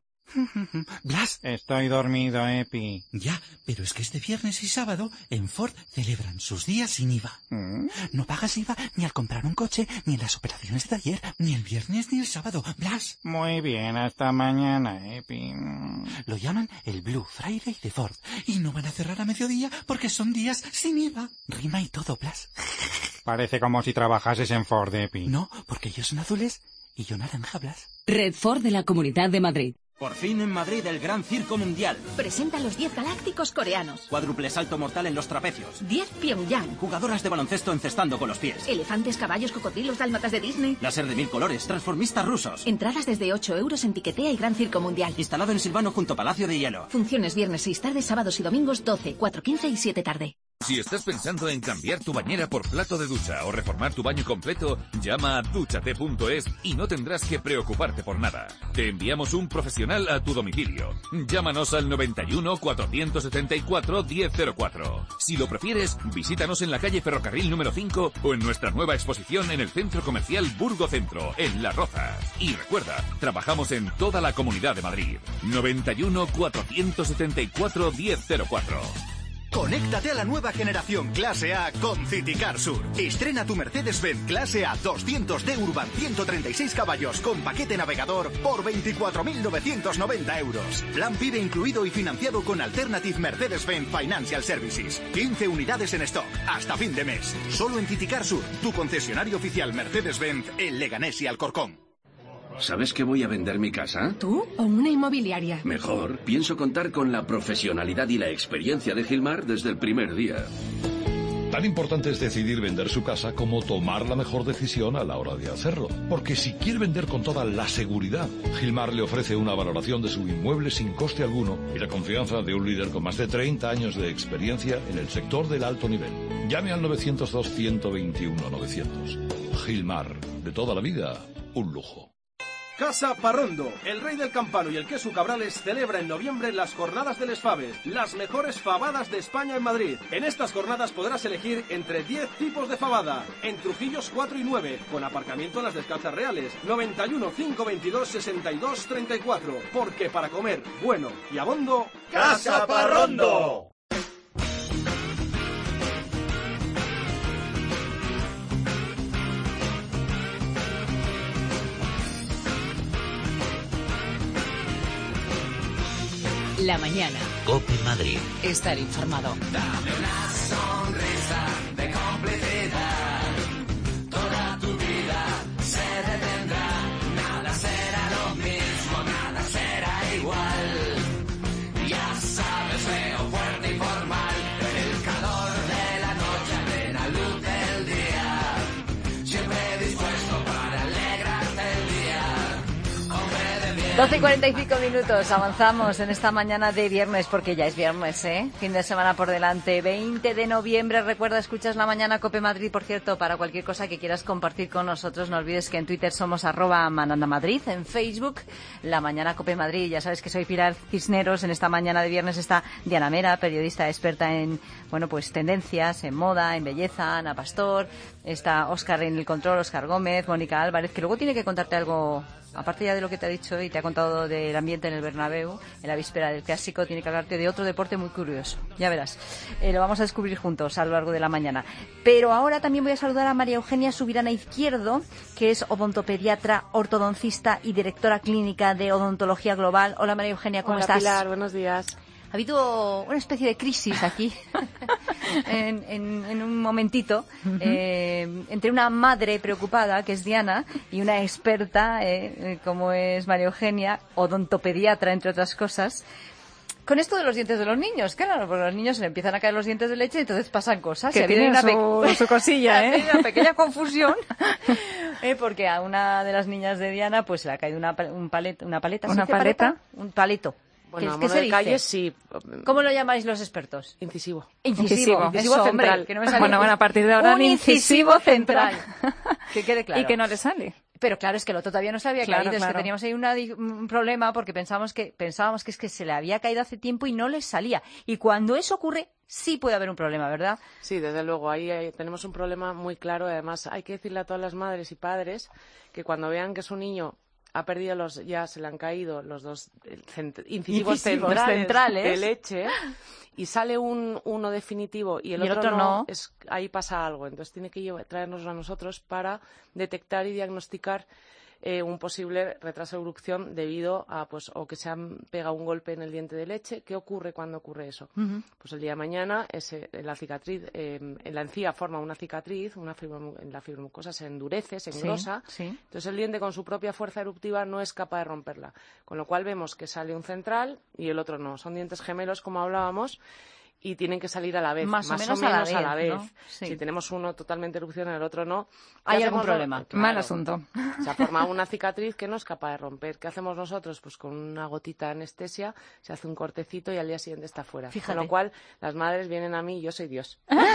Blas, estoy dormido, Epi. Ya, pero es que este viernes y sábado en Ford celebran sus días sin I V A. ¿Mm? No pagas I V A ni al comprar un coche, ni en las operaciones de taller, ni el viernes ni el sábado, Blas. Muy bien, hasta mañana, Epi. Lo llaman el Blue Friday de Ford y no van a cerrar a mediodía porque son días sin I V A. Rima y todo, Blas. Parece como si trabajases en Ford, Epi. No, porque ellos son azules y yo naranja, Blas. Red Ford de la Comunidad de Madrid. Por fin en Madrid el Gran Circo Mundial. Presenta los diez galácticos coreanos. Cuádruple salto mortal en los trapecios. diez Pyongyang. Jugadoras de baloncesto encestando con los pies. Elefantes, caballos, cocodrilos, dálmatas de Disney. Láser de mil colores, transformistas rusos. Entradas desde ocho euros en Tiquetea y Gran Circo Mundial. Instalado en Silvano junto a Palacio de Hielo. Funciones viernes seis tarde, sábados y domingos doce, cuatro quince y siete tarde. Si estás pensando en cambiar tu bañera por plato de ducha o reformar tu baño completo, llama a dúchate punto es y no tendrás que preocuparte por nada. Te enviamos un profesional a tu domicilio. Llámanos al noventa y uno, cuatrocientos setenta y cuatro, diez cero cuatro. Si lo prefieres, visítanos en la calle Ferrocarril número cinco o en nuestra nueva exposición en el Centro Comercial Burgo Centro, en Las Rozas. Y recuerda, trabajamos en toda la Comunidad de Madrid. noventa y uno, cuatrocientos setenta y cuatro, diez cero cuatro. Conéctate a la nueva generación Clase A con Citicar Sur. Estrena tu Mercedes-Benz Clase A doscientos D Urban ciento treinta y seis caballos con paquete navegador por veinticuatro mil novecientos noventa euros. Plan PIBE incluido y financiado con Alternative Mercedes-Benz Financial Services. quince unidades en stock hasta fin de mes. Solo en Citicar Sur, tu concesionario oficial Mercedes-Benz en Leganés y Alcorcón. ¿Sabes que voy a vender mi casa? ¿Tú o una inmobiliaria? Mejor. Pienso contar con la profesionalidad y la experiencia de Gilmar desde el primer día. Tan importante es decidir vender su casa como tomar la mejor decisión a la hora de hacerlo. Porque si quiere vender con toda la seguridad, Gilmar le ofrece una valoración de su inmueble sin coste alguno y la confianza de un líder con más de treinta años de experiencia en el sector del alto nivel. Llame al novecientos dos, ciento veintiuno, novecientos. Gilmar, de toda la vida, un lujo. Casa Parrondo, el rey del campano y el queso Cabrales celebra en noviembre las jornadas del Esfaves, las mejores fabadas de España en Madrid. En estas jornadas podrás elegir entre diez tipos de fabada, en Trujillos cuatro y nueve, con aparcamiento en las Descalzas Reales, noventa y uno, cinco veintidós, sesenta y dos, treinta y cuatro, porque para comer bueno y abondo, Casa Parrondo. La mañana. COPE Madrid. Estar informado. Dame una sonrisa de complicidad. Toda tu vida se detendrá. Nada será lo mismo, nada será igual. Ya sabes, feo, fuerte y formal. El calor de la noche, plena luz del día. Siempre dispuesto para alegrarte el día. Hombre de bien. doce y cuarenta y cinco minutos, avanzamos en esta mañana de viernes, porque ya es viernes, ¿eh? Fin de semana por delante, veinte de noviembre, recuerda, escuchas La Mañana COPE Madrid, por cierto, para cualquier cosa que quieras compartir con nosotros, no olvides que en Twitter somos arroba Mananda Madrid, en Facebook, La Mañana COPE Madrid, ya sabes que soy Pilar Cisneros, en esta mañana de viernes está Diana Mera, periodista experta en, bueno, pues tendencias, en moda, en belleza, Ana Pastor, está Óscar en el control, Óscar Gómez, Mónica Álvarez, que luego tiene que contarte algo. Aparte ya de lo que te ha dicho y te ha contado del ambiente en el Bernabéu, en la víspera del Clásico, tiene que hablarte de otro deporte muy curioso. Ya verás. Eh, lo vamos a descubrir juntos a lo largo de la mañana. Pero ahora también voy a saludar a María Eugenia Subirana Izquierdo, que es odontopediatra, ortodoncista y directora clínica de Odontología Global. Hola María Eugenia, ¿cómo Hola, estás? Pilar, buenos días. Ha habido una especie de crisis aquí, en, en, en un momentito, uh-huh. eh, entre una madre preocupada, que es Diana, y una experta, eh, como es María Eugenia, odontopediatra, entre otras cosas, con esto de los dientes de los niños. Claro, porque a los niños se le empiezan a caer los dientes de leche y entonces pasan cosas. Que tienen una, su, pe- su cosilla, ¿eh? Una pequeña confusión, eh, porque a una de las niñas de Diana pues se le ha caído una, un palet, una paleta. ¿Una paleta? Un paleto. Bueno, ¿Qué, ¿qué se de dice? calle sí. ¿Cómo lo llamáis los expertos? Incisivo. Incisivo. Incisivo Eso, central. hombre, que no me sale. Bueno, bueno, a partir de ahora un incisivo central. Que quede claro. Y que no le sale. Pero claro, es que el otro todavía no se había claro, caído, claro. Es que teníamos ahí una, un problema porque pensábamos que, pensábamos que es que se le había caído hace tiempo y no le salía. Y cuando eso ocurre, sí puede haber un problema, ¿verdad? Sí, desde luego, ahí hay, tenemos un problema muy claro. Además, hay que decirle a todas las madres y padres que cuando vean que su niño ha perdido los, ya se le han caído los dos cent, incisivos, incisivos centrales, centrales de leche y sale un uno definitivo y el, ¿Y el otro, otro no, no, es, ahí pasa algo. Entonces tiene que llevar, traernoslo a nosotros para detectar y diagnosticar eh, un posible retraso de erucción debido a, pues, o que se han pegado un golpe en el diente de leche. ¿Qué ocurre cuando ocurre eso? Uh-huh. Pues el día de mañana ese, la cicatriz, eh, en la encía forma una cicatriz, una fibro, en la fibromucosa se endurece, se engrosa. Sí, sí. Entonces el diente con su propia fuerza eruptiva no es capaz de romperla. Con lo cual vemos que sale un central y el otro no. Son dientes gemelos, como hablábamos, y tienen que salir a la vez, más, más o menos, o menos a la a la vez. vez. ¿No? Sí. Si tenemos uno totalmente erupción y el otro no, hay algún problema. Claro, mal asunto. Se ha formado una cicatriz que no es capaz de romper. ¿Qué hacemos nosotros? Pues con una gotita de anestesia se hace un cortecito y al día siguiente está fuera. Fíjate. Con lo cual las madres vienen a mí y yo soy Dios.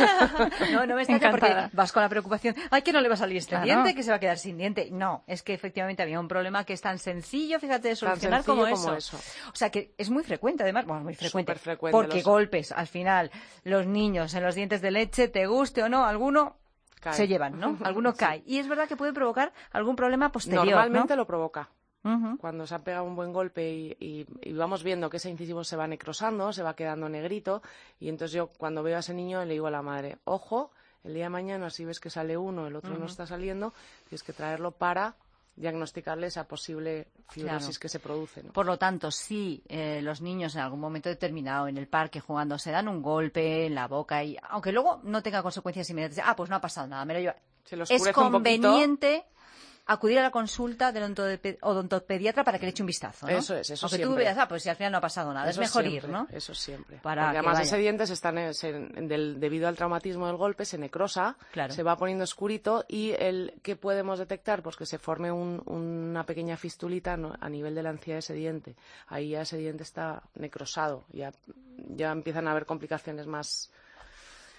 No, no me extraña porque vas con la preocupación, ay, que no le va a salir este Claro. diente, que se va a quedar sin diente. No, es que efectivamente había un problema que es tan sencillo, fíjate, de solucionar como, como eso. eso. O sea que es muy frecuente, además, bueno, muy frecuente. Superfrecuente, Porque los... golpes, al final, los niños en los dientes de leche, te guste o no, alguno cae. Se llevan, ¿no? Alguno sí. cae. Y es verdad que puede provocar algún problema posterior, Normalmente ¿no? lo provoca. Uh-huh. Cuando se ha pegado un buen golpe y, y, y vamos viendo que ese incisivo se va necrosando, se va quedando negrito, y entonces yo cuando veo a ese niño le digo a la madre, ojo, el día de mañana si ves que sale uno, el otro uh-huh. no está saliendo, tienes que traerlo para diagnosticarle esa posible fibrosis claro. que se produce, ¿no? Por lo tanto, si eh, los niños en algún momento determinado en el parque jugando se dan un golpe en la boca y aunque luego no tenga consecuencias inmediatas, ah, pues no ha pasado nada, me lo llevo. Se los es conveniente acudir a la consulta del odontopediatra para que le eche un vistazo, ¿no? Eso es, eso Aunque siempre. tú veas, ah, pues si al final no ha pasado nada, eso es mejor siempre, ir, ¿no? Eso siempre. Para Porque además vaya. ese diente se está ne- se, del, debido al traumatismo del golpe se necrosa, claro. se va poniendo oscurito y el ¿qué podemos detectar? Pues que se forme un, una pequeña fistulita, ¿no? A nivel de la encía de ese diente. Ahí ya ese diente está necrosado, ya, ya empiezan a haber complicaciones más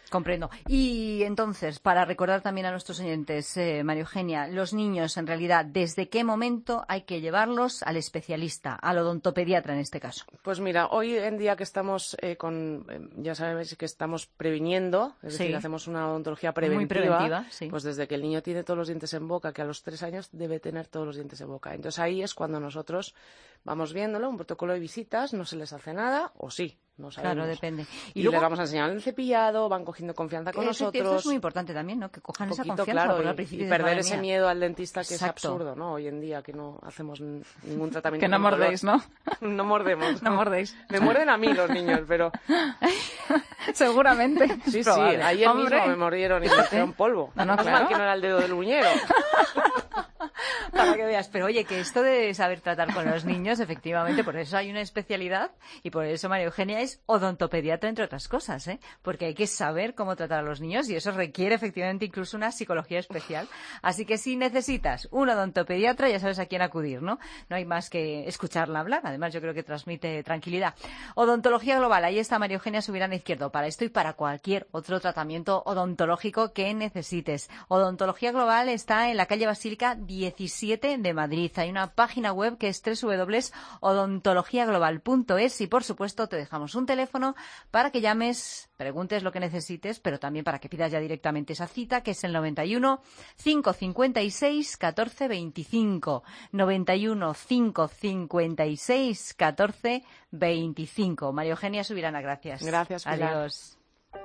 Comprendo. Y entonces, para recordar también a nuestros oyentes, eh, María Eugenia, los niños, en realidad, ¿desde qué momento hay que llevarlos al especialista, al odontopediatra en este caso? Pues mira, hoy en día que estamos eh, con, eh, ya sabéis que estamos previniendo, es Sí. decir, hacemos una odontología preventiva, Muy preventiva, sí. pues desde que el niño tiene todos los dientes en boca, que a los tres años debe tener todos los dientes en boca. Entonces ahí es cuando nosotros vamos viéndolo, un protocolo de visitas, no se les hace nada, o sí, no sabemos. Claro, depende. Y, Y les luego- vamos a enseñar el cepillado, van cogiendo confianza con Eh, Esto nosotros. es muy importante también, ¿no? Que cojan esa Poquito, confianza. claro, porque al y, principio y dices, perder madre ese mía. miedo al dentista, que Exacto. es absurdo, ¿no? Hoy en día que no hacemos n- ningún tratamiento. Que no con mordéis, dolor. ¿no? No mordemos. No mordéis. Me muerden a mí los niños, pero... Seguramente. Sí, Es sí, probable. ayer Hombre. mismo me mordieron y me echaron polvo. No, no, Menos claro. mal que no era el dedo del uñero. Para que veas. Pero oye, que esto de saber tratar con los niños, efectivamente, por eso hay una especialidad y por eso María Eugenia es odontopediatra, entre otras cosas, ¿eh? Porque hay que saber cómo tratar a los niños y eso requiere efectivamente incluso una psicología especial. Así que si necesitas un odontopediatra, ya sabes a quién acudir, ¿no? No hay más que escucharla hablar. Además, yo creo que transmite tranquilidad. Odontología Global, ahí está María Eugenia Subirán Izquierdo, para esto y para cualquier otro tratamiento odontológico que necesites. Odontología Global está en la calle Basílica diecisiete de Madrid. Hay una página web que es doble u doble u doble u punto odontología global punto es y, por supuesto, te dejamos un teléfono para que llames, preguntes lo que necesites, pero también para que pidas ya directamente esa cita, que es el noventa y uno, cinco cincuenta y seis, catorce veinticinco. noventa y uno, cinco cincuenta y seis, catorce veinticinco. María Eugenia Subirana, gracias. Gracias, Pilar. Adiós.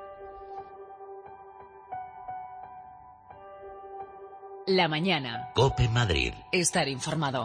La mañana. Cope Madrid. Estar informado.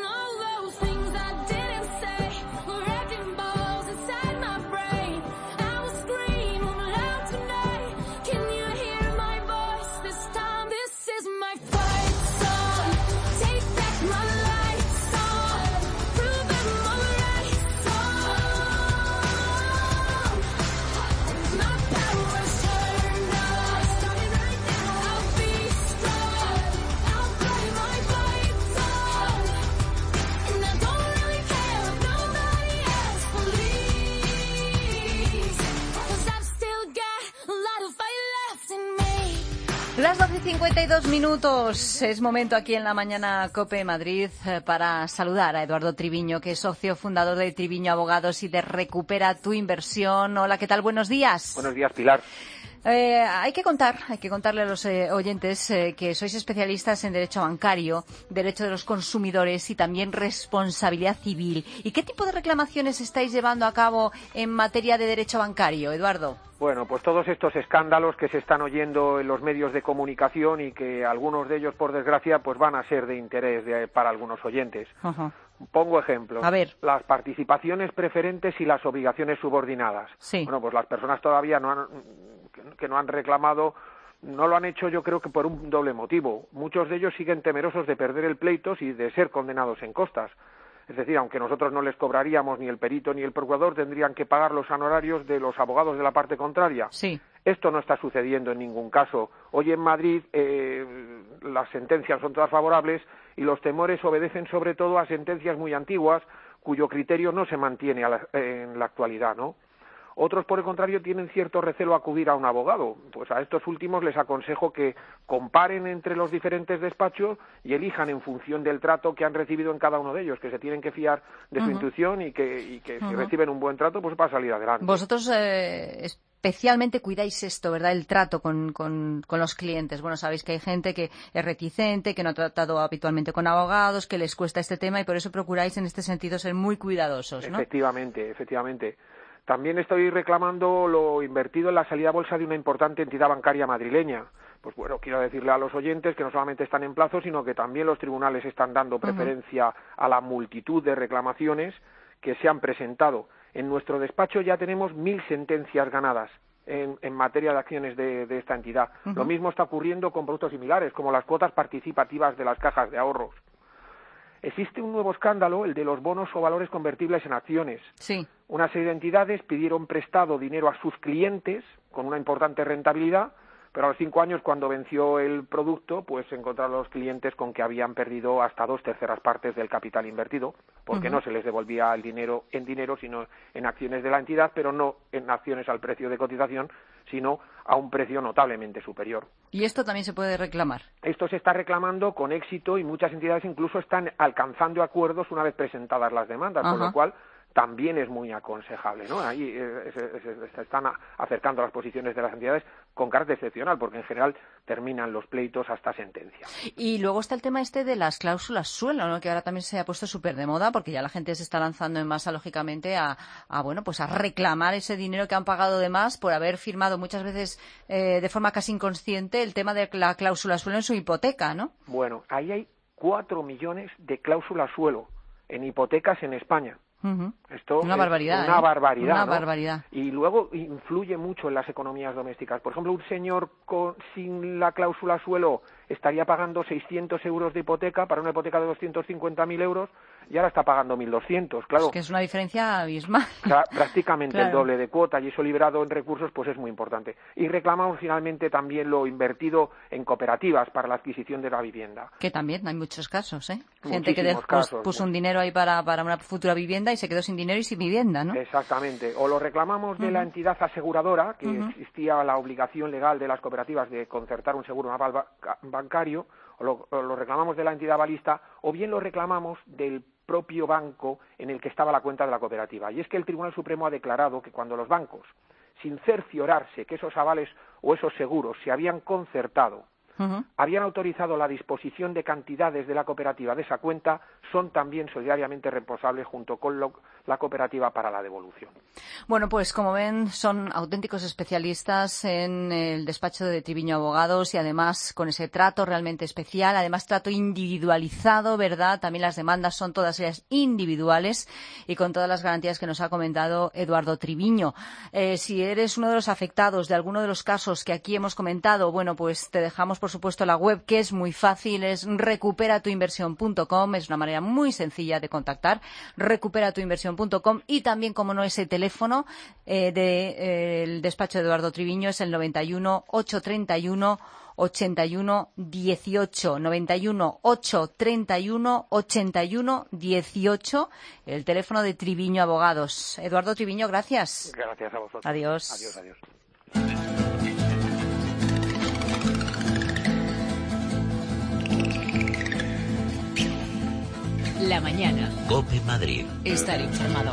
Las doce y cincuenta y dos minutos. Es momento aquí en la mañana COPE Madrid eh, para saludar a Eduardo Triviño, que es socio fundador de Triviño Abogados y de Recupera tu Inversión. Hola, ¿qué tal? Buenos días. Buenos días, Pilar. Eh, hay que contar, hay que contarle a los eh, oyentes eh, que sois especialistas en derecho bancario, derecho de los consumidores y también responsabilidad civil. ¿Y qué tipo de reclamaciones estáis llevando a cabo en materia de derecho bancario, Eduardo? Bueno, pues todos estos escándalos que se están oyendo en los medios de comunicación y que algunos de ellos, por desgracia, pues van a ser de interés de, para algunos oyentes. Ajá. Pongo ejemplos. A ver. Las participaciones preferentes y las obligaciones subordinadas. Sí. Bueno, pues las personas todavía no han, que no han reclamado, no lo han hecho, yo creo que por un doble motivo. Muchos de ellos siguen temerosos de perder el pleito y de ser condenados en costas. Es decir, aunque nosotros no les cobraríamos ni el perito ni el procurador, tendrían que pagar los honorarios de los abogados de la parte contraria. Sí. Esto no está sucediendo en ningún caso. Hoy en Madrid eh, las sentencias son todas favorables y los temores obedecen sobre todo a sentencias muy antiguas cuyo criterio no se mantiene a la, en la actualidad, ¿no? Otros, por el contrario, tienen cierto recelo a acudir a un abogado. Pues a estos últimos les aconsejo que comparen entre los diferentes despachos y elijan en función del trato que han recibido en cada uno de ellos, que se tienen que fiar de su Uh-huh. intuición y que, y que Uh-huh. si reciben un buen trato, pues va a salir adelante. Vosotros eh, especialmente cuidáis esto, ¿verdad? El trato con, con, con los clientes. Bueno, sabéis que hay gente que es reticente, que no ha tratado habitualmente con abogados, que les cuesta este tema y por eso procuráis en este sentido ser muy cuidadosos, ¿no? Efectivamente, efectivamente. También estoy reclamando lo invertido en la salida a bolsa de una importante entidad bancaria madrileña. Pues bueno, quiero decirle a los oyentes que no solamente están en plazo, sino que también los tribunales están dando preferencia a la multitud de reclamaciones que se han presentado. En nuestro despacho ya tenemos mil sentencias ganadas en, en materia de acciones de, de esta entidad. Uh-huh. Lo mismo está ocurriendo con productos similares, como las cuotas participativas de las cajas de ahorros. Existe un nuevo escándalo, el de los bonos o valores convertibles en acciones. Sí. Una serie de entidades pidieron prestado dinero a sus clientes con una importante rentabilidad, pero a los cinco años, cuando venció el producto, pues se encontraron los clientes con que habían perdido hasta dos terceras partes del capital invertido. porque Uh-huh. no se les devolvía el dinero en dinero, sino en acciones de la entidad, pero no en acciones al precio de cotización, sino a un precio notablemente superior. ¿Y esto también se puede reclamar? Esto se está reclamando con éxito y muchas entidades incluso están alcanzando acuerdos una vez presentadas las demandas, Ajá. con lo cual también es muy aconsejable, ¿no? Ahí eh, se, se- se están a- acercando las posiciones de las entidades con carácter excepcional, porque en general terminan los pleitos hasta sentencia. Y luego está el tema este de las cláusulas suelo, ¿no? Que ahora también se ha puesto súper de moda porque ya la gente se está lanzando en masa, lógicamente, a, a, bueno, pues a reclamar ese dinero que han pagado de más por haber firmado muchas veces eh, de forma casi inconsciente el tema de la cláusula suelo en su hipoteca, ¿no? Bueno, ahí hay cuatro millones de cláusulas suelo en hipotecas en España. Uh-huh. Esto Una es barbaridad, Una ¿eh? barbaridad. Una ¿no? barbaridad. Y luego influye mucho en las economías domésticas. Por ejemplo, un señor con, sin la cláusula suelo estaría pagando seiscientos euros de hipoteca para una hipoteca de doscientos cincuenta mil euros y ahora está pagando mil doscientos. Claro, Es que es una diferencia abismal. Pra- prácticamente Claro. el doble de cuota, y eso liberado en recursos pues es muy importante. Y reclamamos finalmente también lo invertido en cooperativas para la adquisición de la vivienda. Que también hay muchos casos, ¿eh? Gente que Muchísimos de- casos, puso un dinero ahí para, para una futura vivienda y se quedó sin dinero y sin vivienda, ¿no? Exactamente. O lo reclamamos de la Ujú. entidad aseguradora, que Ujú. existía la obligación legal de las cooperativas de concertar un seguro naval ba- bancario, o lo, o lo reclamamos de la entidad balista, o bien lo reclamamos del propio banco en el que estaba la cuenta de la cooperativa. Y es que el Tribunal Supremo ha declarado que cuando los bancos, sin cerciorarse que esos avales o esos seguros se habían concertado, Ujú. habían autorizado la disposición de cantidades de la cooperativa de esa cuenta, son también solidariamente responsables junto con lo- la cooperativa para la devolución. Bueno, pues como ven, son auténticos especialistas en el despacho de Triviño Abogados y además con ese trato realmente especial, además trato individualizado, ¿verdad? También las demandas son todas ellas individuales y con todas las garantías que nos ha comentado Eduardo Triviño. Eh, si eres uno de los afectados de alguno de los casos que aquí hemos comentado, bueno, pues te dejamos por supuesto la web, que es muy fácil, es recupera tu inversión punto com, es una manera muy sencilla de contactar, recupera tu inversión punto com, y también, como no, ese teléfono eh, del despacho de Eduardo Triviño es el noventa y uno, ochocientos treinta y uno, ochenta y uno dieciocho, noventa y uno, ochocientos treinta y uno, ochenta y uno dieciocho, el teléfono de Triviño Abogados. Eduardo Triviño, gracias. Gracias a vosotros. Adiós. Adiós, adiós. La mañana. COPE Madrid. Estar informado.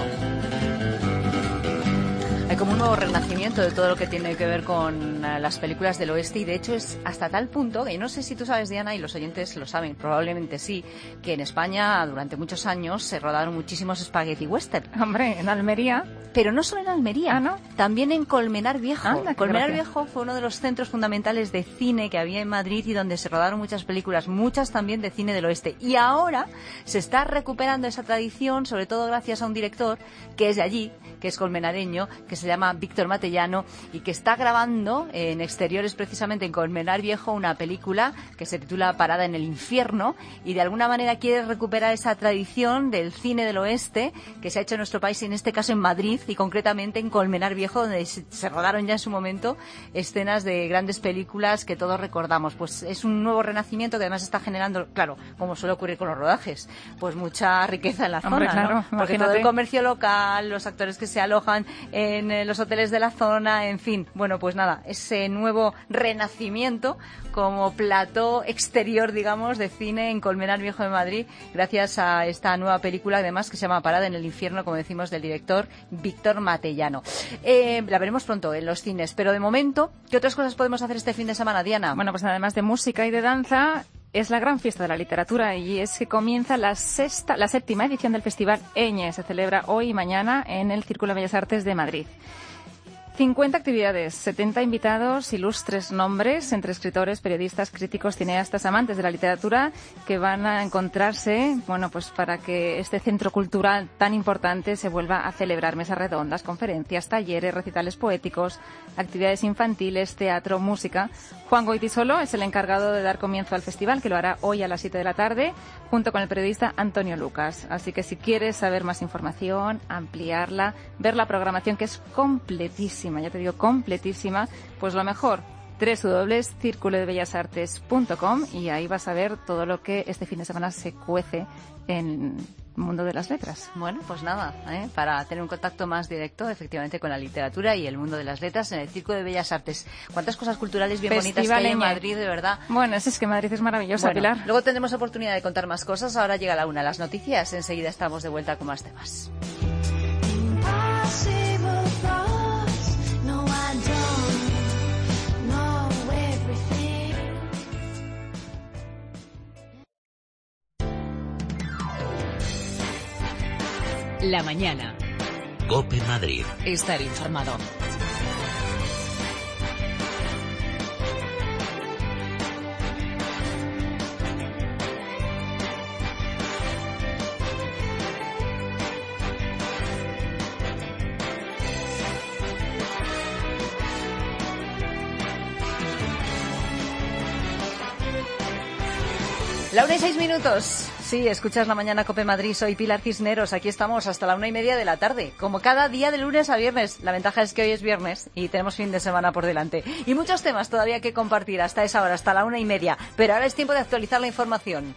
Hay como un nuevo renacimiento de todo lo que tiene que ver con eh, las películas del oeste, y de hecho es hasta tal punto que yo no sé si tú sabes, Diana, y los oyentes lo saben, probablemente sí, que en España durante muchos años se rodaron muchísimos spaghetti western. Hombre, en Almería. Pero no solo en Almería, Ah, ¿no? También en Colmenar Viejo. Anda, qué Colmenar gracia. Viejo fue uno de los centros fundamentales de cine que había en Madrid y donde se rodaron muchas películas, muchas también de cine del oeste. Y ahora se está recuperando esa tradición, sobre todo gracias a un director que es de allí, que es colmenareño, que se llama Víctor Matellano y que está grabando en exteriores, precisamente en Colmenar Viejo, una película que se titula Parada en el infierno, y de alguna manera quiere recuperar esa tradición del cine del oeste que se ha hecho en nuestro país, en este caso en Madrid y concretamente en Colmenar Viejo, donde se se rodaron ya en su momento escenas de grandes películas que todos recordamos. Pues es un nuevo renacimiento que además está generando, claro, como suele ocurrir con los rodajes, pues mucha riqueza en la Hombre, zona, claro, ¿no? Porque imagínate. todo el comercio local, los actores que se alojan en eh, los hoteles de la zona, en fin. Bueno, pues nada, ese nuevo renacimiento como plató exterior, digamos, de cine en Colmenar Viejo de Madrid, gracias a esta nueva película, además, que se llama Parada en el infierno, como decimos, del director Víctor Matellano. Eh, la veremos pronto en los cines, pero de momento, ¿qué otras cosas podemos hacer este fin de semana, Diana? Bueno, pues además de música y de danza, es la gran fiesta de la literatura, y es que comienza la sexta, la séptima edición del Festival Eñe. Se celebra hoy y mañana en el Círculo de Bellas Artes de Madrid. cincuenta actividades, setenta invitados, ilustres nombres entre escritores, periodistas, críticos, cineastas, amantes de la literatura, que van a encontrarse, bueno, pues para que este centro cultural tan importante se vuelva a celebrar. Mesas redondas, conferencias, talleres, recitales poéticos, actividades infantiles, teatro, música. Juan Goitisolo es el encargado de dar comienzo al festival, que lo hará hoy a las siete de la tarde, junto con el periodista Antonio Lucas. Así que si quieres saber más información, ampliarla, ver la programación, que es completísima, ya te digo, completísima, pues lo mejor, doble u doble u doble punto círculo de bellas artes punto com, y ahí vas a ver todo lo que este fin de semana se cuece en, mundo de las letras. Bueno, pues nada, ¿eh? Para tener un contacto más directo, efectivamente, con la literatura y el mundo de las letras en el Circo de Bellas Artes. ¿Cuántas cosas culturales bien bonitas que hay en Madrid, de verdad? Bueno, es, es que Madrid es maravillosa, bueno, Pilar. Luego tendremos oportunidad de contar más cosas. Ahora llega la una, las noticias. Enseguida estamos de vuelta con más temas. La mañana. COPE Madrid. Estar informado. La una y seis minutos. Sí, escuchas La Mañana COPE Madrid. Soy Pilar Cisneros. Aquí estamos hasta la una y media de la tarde. Como cada día de lunes a viernes. La ventaja es que hoy es viernes y tenemos fin de semana por delante. Y muchos temas todavía que compartir hasta esa hora, hasta la una y media. Pero ahora es tiempo de actualizar la información.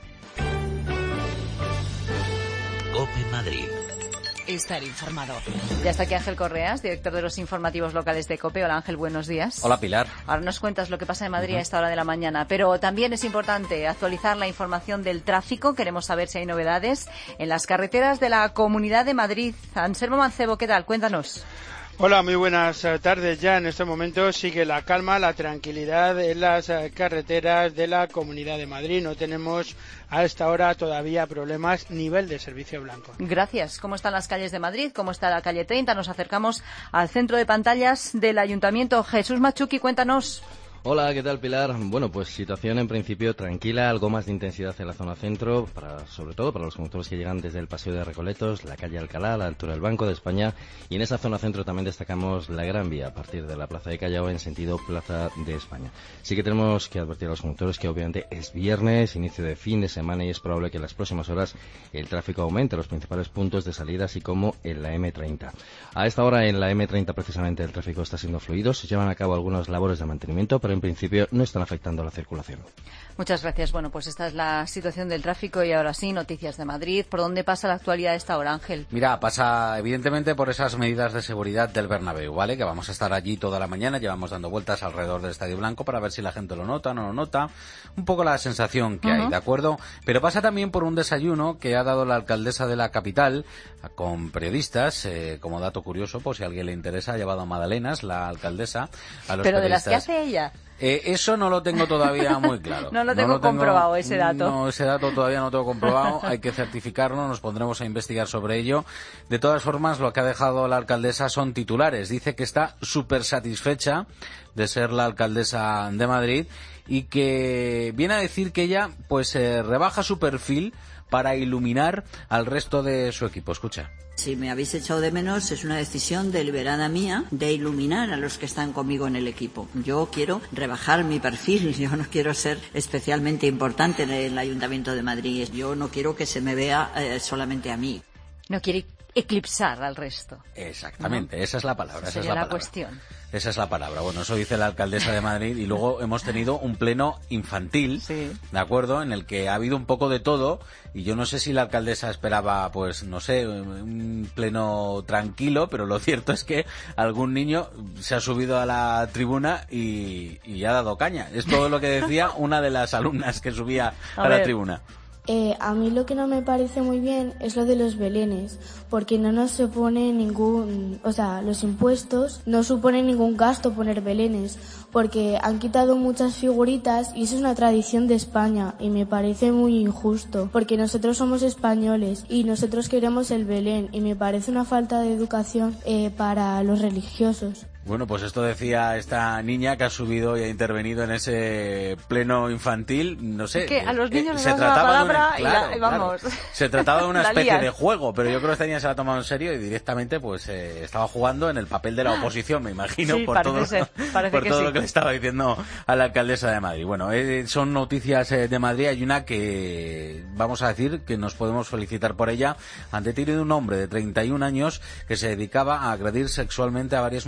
COPE Madrid. Estar informado. Ya está aquí Ángel Correas, director de los informativos locales de COPE. Hola Ángel, buenos días. Hola Pilar. Ahora nos cuentas lo que pasa en Madrid uh-huh. a esta hora de la mañana, pero también es importante actualizar la información del tráfico. Queremos saber si hay novedades en las carreteras de la Comunidad de Madrid. Anselmo Mancebo, ¿qué tal? Cuéntanos. Hola, muy buenas tardes. Ya en este momento sigue la calma, la tranquilidad en las carreteras de la Comunidad de Madrid. No tenemos a esta hora todavía problemas nivel de servicio blanco. Gracias. ¿Cómo están las calles de Madrid? ¿Cómo está la calle treinta? Nos acercamos al centro de pantallas del Ayuntamiento. Jesús Machuqui, cuéntanos. Hola, ¿qué tal, Pilar? Bueno, pues situación en principio tranquila, algo más de intensidad en la zona centro, para, sobre todo para los conductores que llegan desde el Paseo de Recoletos, la calle Alcalá, a la altura del Banco de España, y en esa zona centro también destacamos la Gran Vía, a partir de la Plaza de Callao en sentido Plaza de España. Sí que tenemos que advertir a los conductores que obviamente es viernes, inicio de fin de semana, y es probable que en las próximas horas el tráfico aumente en los principales puntos de salida, así como en la eme treinta. A esta hora en la eme treinta precisamente el tráfico está siendo fluido, se llevan a cabo algunas labores de mantenimiento, pero en principio no están afectando la circulación. Muchas gracias. Bueno, pues esta es la situación del tráfico y ahora sí, noticias de Madrid. ¿Por dónde pasa la actualidad de esta hora, Ángel? Mira, pasa evidentemente por esas medidas de seguridad del Bernabéu, ¿vale? Que vamos a estar allí toda la mañana, llevamos dando vueltas alrededor del Estadio Blanco para ver si la gente lo nota, no lo nota. Un poco la sensación que uh-huh. hay, ¿de acuerdo? Pero pasa también por un desayuno que ha dado la alcaldesa de la capital con periodistas, eh, como dato curioso, por si a alguien le interesa, ha llevado a magdalenas la alcaldesa a los Pero periodistas. de las que hace ella. Eh, eso no lo tengo todavía muy claro. no lo tengo, no lo tengo comprobado, ese dato. No, ese dato todavía no lo tengo comprobado. Hay que certificarlo, nos pondremos a investigar sobre ello. De todas formas, lo que ha dejado la alcaldesa son titulares. Dice que está súper satisfecha de ser la alcaldesa de Madrid y que viene a decir que ella pues eh, rebaja su perfil para iluminar al resto de su equipo. Escucha. Si me habéis echado de menos, es una decisión deliberada mía de iluminar a los que están conmigo en el equipo. Yo quiero rebajar mi perfil, yo no quiero ser especialmente importante en el Ayuntamiento de Madrid. Yo no quiero que se me vea eh, solamente a mí. No quiere eclipsar al resto. Exactamente, ¿no? Esa es la palabra. Esa Sería es la, la palabra. cuestión. Esa es la palabra. Bueno, eso dice la alcaldesa de Madrid y luego hemos tenido un pleno infantil, sí. ¿de acuerdo? En el que ha habido un poco de todo y yo no sé si la alcaldesa esperaba, pues, no sé, un pleno tranquilo, pero lo cierto es que algún niño se ha subido a la tribuna y, y ha dado caña. Es todo lo que decía una de las alumnas que subía a, a la tribuna. Eh, a mí lo que no me parece muy bien es lo de los belenes, porque no nos supone ningún, o sea, los impuestos no suponen ningún gasto poner belenes, porque han quitado muchas figuritas y eso es una tradición de España y me parece muy injusto, porque nosotros somos españoles y nosotros queremos el Belén y me parece una falta de educación eh, para los religiosos. Bueno, pues esto decía esta niña que ha subido y ha intervenido en ese pleno infantil, no sé. Es que a los niños eh, les das la palabra una, claro, y, la, y vamos. Claro. Se trataba de una especie de juego, pero yo creo que esta niña se la ha tomado en serio y directamente pues eh, estaba jugando en el papel de la oposición, me imagino, sí, por todo, ser, por que todo sí. lo que le estaba diciendo a la alcaldesa de Madrid. Bueno, eh, son noticias eh, de Madrid, hay una que vamos a decir que nos podemos felicitar por ella. Han detenido un hombre de treinta y un años que se dedicaba a agredir sexualmente a varias mujeres en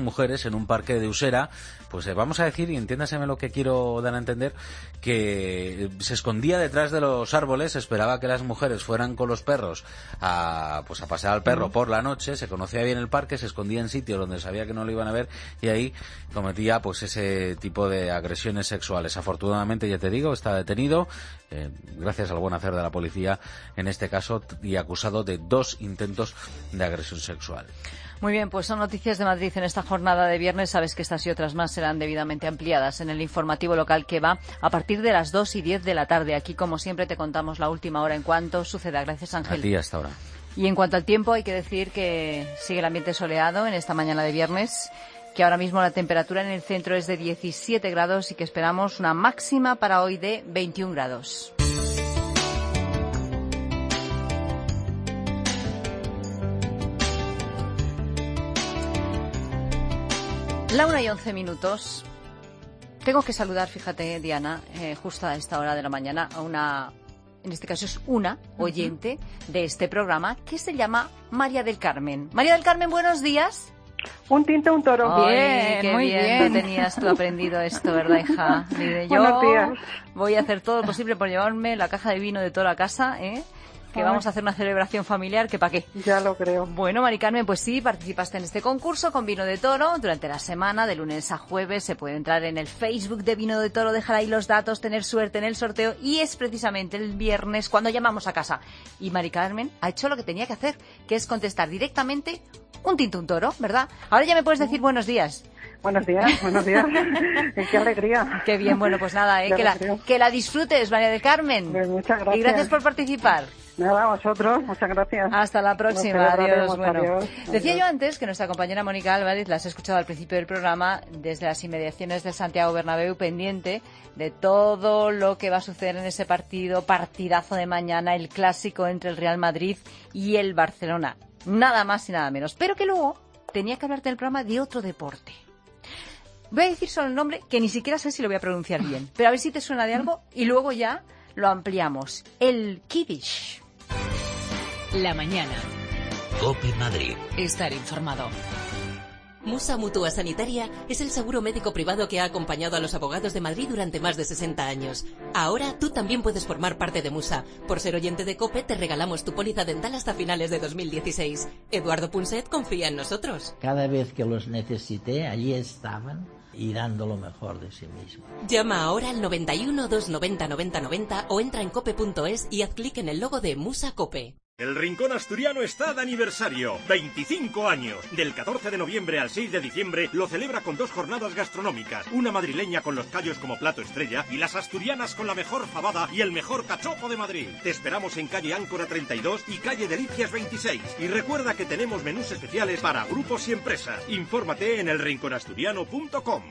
en un parque de Usera, pues eh, vamos a decir, y entiéndaseme lo que quiero dar a entender, que se escondía detrás de los árboles, esperaba que las mujeres fueran con los perros a, pues a pasear al perro por la noche, se conocía bien el parque, se escondía en sitios donde sabía que no lo iban a ver y ahí cometía pues ese tipo de agresiones sexuales. Afortunadamente, ya te digo, está detenido, eh, gracias al buen hacer de la policía en este caso, y acusado de dos intentos de agresión sexual. Muy bien, pues son noticias de Madrid en esta jornada de viernes. Sabes que estas y otras más serán debidamente ampliadas en el informativo local que va a partir de las dos y diez de la tarde. Aquí, como siempre, te contamos la última hora en cuanto suceda. Gracias, Ángel. A ti hasta ahora. Y en cuanto al tiempo, hay que decir que sigue el ambiente soleado en esta mañana de viernes, que ahora mismo la temperatura en el centro es de diecisiete grados y que esperamos una máxima para hoy de veintiún grados. La una y once minutos. Tengo que saludar, fíjate, Diana, eh, justo a esta hora de la mañana, a una, en este caso es una oyente uh-huh. de este programa que se llama María del Carmen. María del Carmen, buenos días. Un tinto, un toro. Ay, bien, qué muy bien. bien. No tenías tú aprendido esto, ¿verdad, hija? Mire, yo Buenos días. Voy a hacer todo lo posible por llevarme la caja de vino de toro a casa, ¿eh? Que Ay. vamos a hacer una celebración familiar, que para qué. Ya lo creo. Bueno, Mari Carmen, pues sí, participaste en este concurso con Vino de Toro durante la semana, de lunes a jueves. Se puede entrar en el Facebook de Vino de Toro, dejar ahí los datos, tener suerte en el sorteo, y es precisamente el viernes cuando llamamos a casa. Y Mari Carmen ha hecho lo que tenía que hacer, que es contestar directamente un tinto, un toro, ¿verdad? Ahora ya me puedes decir buenos días. Buenos días, buenos días. Qué alegría. Qué bien, bueno, pues nada, ¿eh? que, la, que la disfrutes, María del Carmen. Pues muchas gracias. Y gracias por participar. Nada, a vosotros, muchas gracias. Hasta la próxima, adiós. Bueno, adiós. Decía adiós. yo antes que nuestra compañera Mónica Álvarez, la has escuchado al principio del programa, desde las inmediaciones del Santiago Bernabéu, pendiente de todo lo que va a suceder en ese partido, partidazo de mañana, el clásico entre el Real Madrid y el Barcelona. Nada más y nada menos. Pero que luego tenía que hablarte del programa de otro deporte. Voy a decir solo el nombre, que ni siquiera sé si lo voy a pronunciar bien, pero a ver si te suena de algo y luego ya lo ampliamos. El Kiddish. La mañana. COPE Madrid. Estar informado. Musa Mutua Sanitaria es el seguro médico privado que ha acompañado a los abogados de Madrid durante más de sesenta años. Ahora tú también puedes formar parte de Musa. Por ser oyente de COPE te regalamos tu póliza dental hasta finales de dos mil dieciséis. Eduardo Punset confía en nosotros. Cada vez que los necesité, allí estaban y dando lo mejor de sí mismo. Llama ahora al noventa y uno, doscientos noventa, noventa noventa o entra en cope punto es y haz clic en el logo de Musa Cope. El Rincón Asturiano está de aniversario, veinticinco años. Del catorce de noviembre al seis de diciembre lo celebra con dos jornadas gastronómicas, una madrileña con los callos como plato estrella y las asturianas con la mejor fabada y el mejor cachopo de Madrid. Te esperamos en calle Áncora treinta y dos y calle Delicias veintiséis. Y recuerda que tenemos menús especiales para grupos y empresas. Infórmate en el rincón asturiano punto com.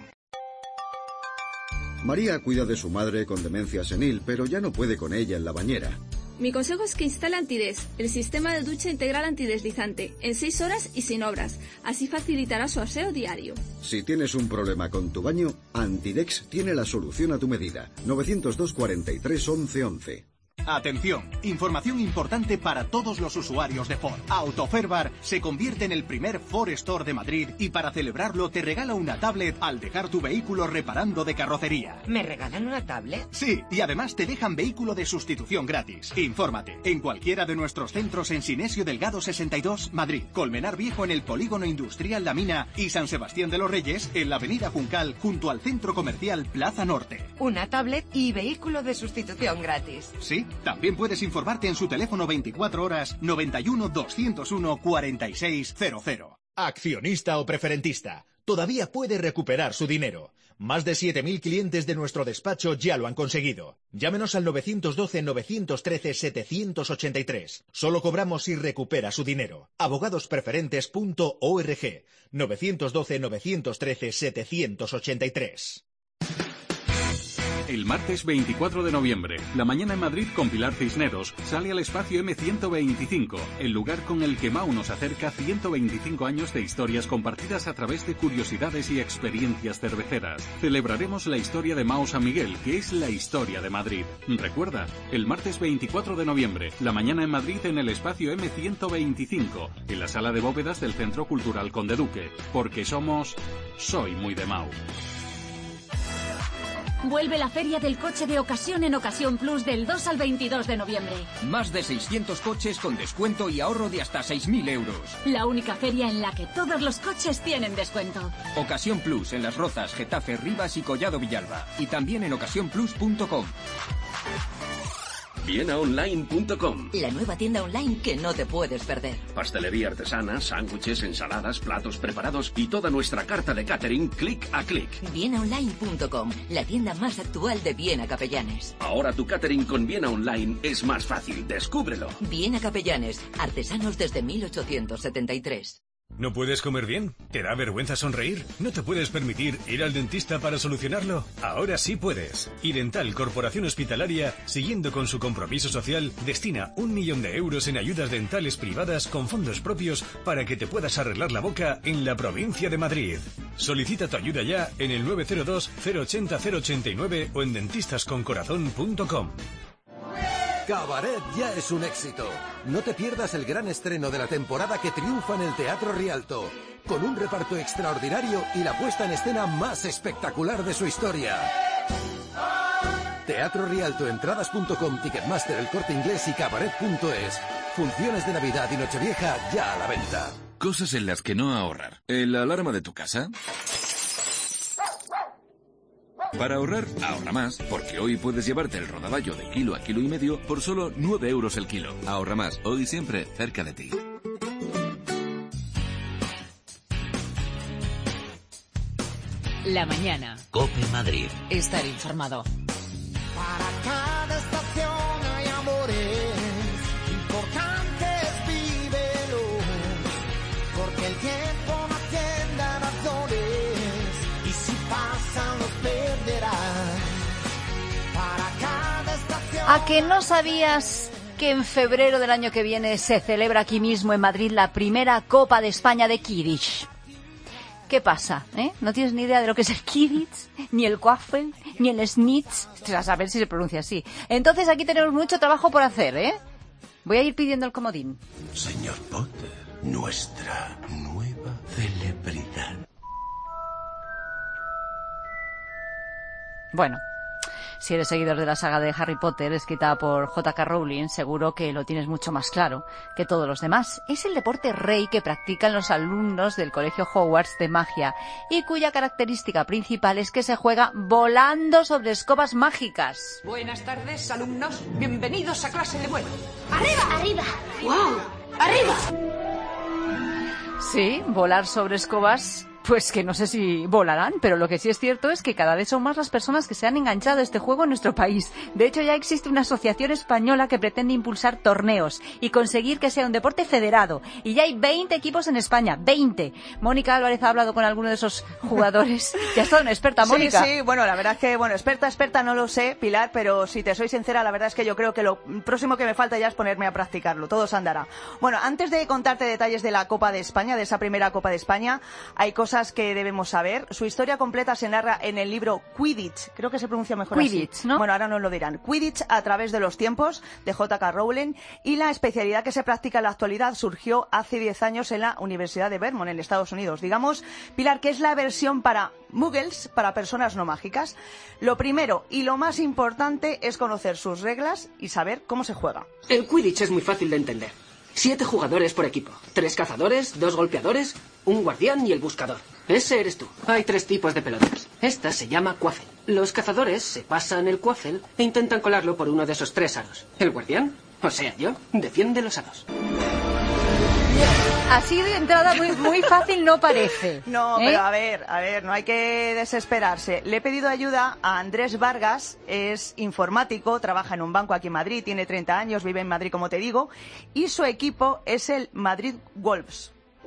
María cuida de su madre con demencia senil, pero ya no puede con ella en la bañera. Mi consejo es que instale Antides, el sistema de ducha integral antideslizante, en seis horas y sin obras. Así facilitará su aseo diario. Si tienes un problema con tu baño, Antidex tiene la solución a tu medida. novecientos dos, cuarenta y tres, once, once. Atención, información importante para todos los usuarios de Ford. Autoferbar se convierte en el primer Ford Store de Madrid y para celebrarlo te regala una tablet al dejar tu vehículo reparando de carrocería. ¿Me regalan una tablet? Sí, y además te dejan vehículo de sustitución gratis. Infórmate en cualquiera de nuestros centros en Sinesio Delgado sesenta y dos, Madrid, Colmenar Viejo en el Polígono Industrial La Mina y San Sebastián de los Reyes en la Avenida Juncal junto al Centro Comercial Plaza Norte. Una tablet y vehículo de sustitución gratis. Sí. También puedes informarte en su teléfono veinticuatro horas noventa y uno, doscientos uno, cuarenta y seis cero cero. Accionista o preferentista, todavía puede recuperar su dinero. Más de siete mil clientes de nuestro despacho ya lo han conseguido. Llámenos al nueve uno dos, nueve uno tres, siete ocho tres. Solo cobramos si recupera su dinero. abogados preferentes punto org. nueve uno dos, nueve uno tres, siete ocho tres. El martes veinticuatro de noviembre, La Mañana en Madrid con Pilar Cisneros sale al espacio eme ciento veinticinco, el lugar con el que Mau nos acerca ciento veinticinco años de historias compartidas a través de curiosidades y experiencias cerveceras. Celebraremos la historia de Mao San Miguel, que es la historia de Madrid. Recuerda, el martes veinticuatro de noviembre, La Mañana en Madrid en el espacio eme ciento veinticinco, en la sala de bóvedas del Centro Cultural Conde Duque, porque somos Soy Muy de Mau. Vuelve la Feria del Coche de Ocasión en Ocasión Plus del dos al veintidós de noviembre. Más de seiscientos coches con descuento y ahorro de hasta seis mil euros. La única feria en la que todos los coches tienen descuento. Ocasión Plus en Las Rozas, Getafe, Rivas y Collado Villalba. Y también en ocasión plus punto com. viena online punto com. La nueva tienda online que no te puedes perder. Pastelería artesana, sándwiches, ensaladas, platos preparados y toda nuestra carta de catering clic a clic. viena online punto com, la tienda más actual de Viena Capellanes. Ahora tu catering con Viena Online es más fácil, descúbrelo. Viena Capellanes, artesanos desde mil ochocientos setenta y tres. ¿No puedes comer bien? ¿Te da vergüenza sonreír? ¿No te puedes permitir ir al dentista para solucionarlo? Ahora sí puedes. Idental Corporación Hospitalaria, siguiendo con su compromiso social, destina un millón de euros en ayudas dentales privadas con fondos propios para que te puedas arreglar la boca en la provincia de Madrid. Solicita tu ayuda ya en el nueve cero dos, cero ochenta, cero ochenta y nueve o en dentistasconcorazón punto com. Cabaret ya es un éxito. No te pierdas el gran estreno de la temporada que triunfa en el Teatro Rialto, con un reparto extraordinario y la puesta en escena más espectacular de su historia. Teatro Rialto, entradas punto com, Ticketmaster, El Corte Inglés y cabaret punto es. Funciones de Navidad y Nochevieja ya a la venta. Cosas en las que no ahorrar. ¿El alarma de tu casa? Para ahorrar, ahorra más, porque hoy puedes llevarte el rodaballo de kilo a kilo y medio por solo nueve euros el kilo. Ahorra más, hoy siempre cerca de ti. La mañana. COPE Madrid. Estar informado. Para cada estación hay amores importantes, vívelos, porque el tiempo no atiende a razones y si pasan los perderás. Para cada estación. ¿A que no sabías que en febrero del año que viene se celebra aquí mismo en Madrid la primera Copa de España de Quidditch? ¿Qué pasa? ¿Eh? ¿No tienes ni idea de lo que es el Quidditch, ni el Quaffle, ni el Snitch? A saber si se pronuncia así. Entonces aquí tenemos mucho trabajo por hacer, ¿eh? Voy a ir pidiendo el comodín. Señor Potter, nuestra nueva celebridad. Bueno, si eres seguidor de la saga de Harry Potter, escrita por J K Rowling, seguro que lo tienes mucho más claro que todos los demás. Es el deporte rey que practican los alumnos del Colegio Hogwarts de Magia y cuya característica principal es que se juega volando sobre escobas mágicas. Buenas tardes, alumnos. Bienvenidos a clase de vuelo. ¡Arriba! ¡Arriba! ¡Wow! ¡Arriba! Sí, volar sobre escobas. Pues que no sé si volarán, pero lo que sí es cierto es que cada vez son más las personas que se han enganchado a este juego en nuestro país. De hecho, ya existe una asociación española que pretende impulsar torneos y conseguir que sea un deporte federado. Y ya hay veinte equipos en España, veinte. Mónica Álvarez ha hablado con alguno de esos jugadores. Ya está una experta, Mónica. Sí, sí, bueno, la verdad es que, bueno, experta, experta no lo sé, Pilar, pero si te soy sincera, la verdad es que yo creo que lo próximo que me falta ya es ponerme a practicarlo. Todo se andará. Bueno, antes de contarte detalles de la Copa de España, de esa primera Copa de España, hay cosas que debemos saber. Su historia completa se narra en el libro Quidditch, creo que se pronuncia mejor Quidditch, así. ¿no? Bueno, ahora nos lo dirán. Quidditch a través de los tiempos, de J K Rowling, y la especialidad que se practica en la actualidad surgió hace diez años en la Universidad de Vermont, en Estados Unidos. Digamos, Pilar, que es la versión para muggles, para personas no mágicas. Lo primero y lo más importante es conocer sus reglas y saber cómo se juega. El Quidditch es muy fácil de entender. Siete jugadores por equipo. Tres cazadores, dos golpeadores, un guardián y el buscador. Ese eres tú. Hay tres tipos de pelotas. Esta se llama Quaffle. Los cazadores se pasan el Quaffle e intentan colarlo por uno de esos tres aros. El guardián, o sea yo, defiende los aros. Así de entrada muy, muy fácil no parece. No, ¿eh? Pero a ver, a ver, no hay que desesperarse. Le he pedido ayuda a Andrés Vargas, es informático, trabaja en un banco aquí en Madrid, tiene treinta años, vive en Madrid como te digo, y su equipo es el Madrid Wolves.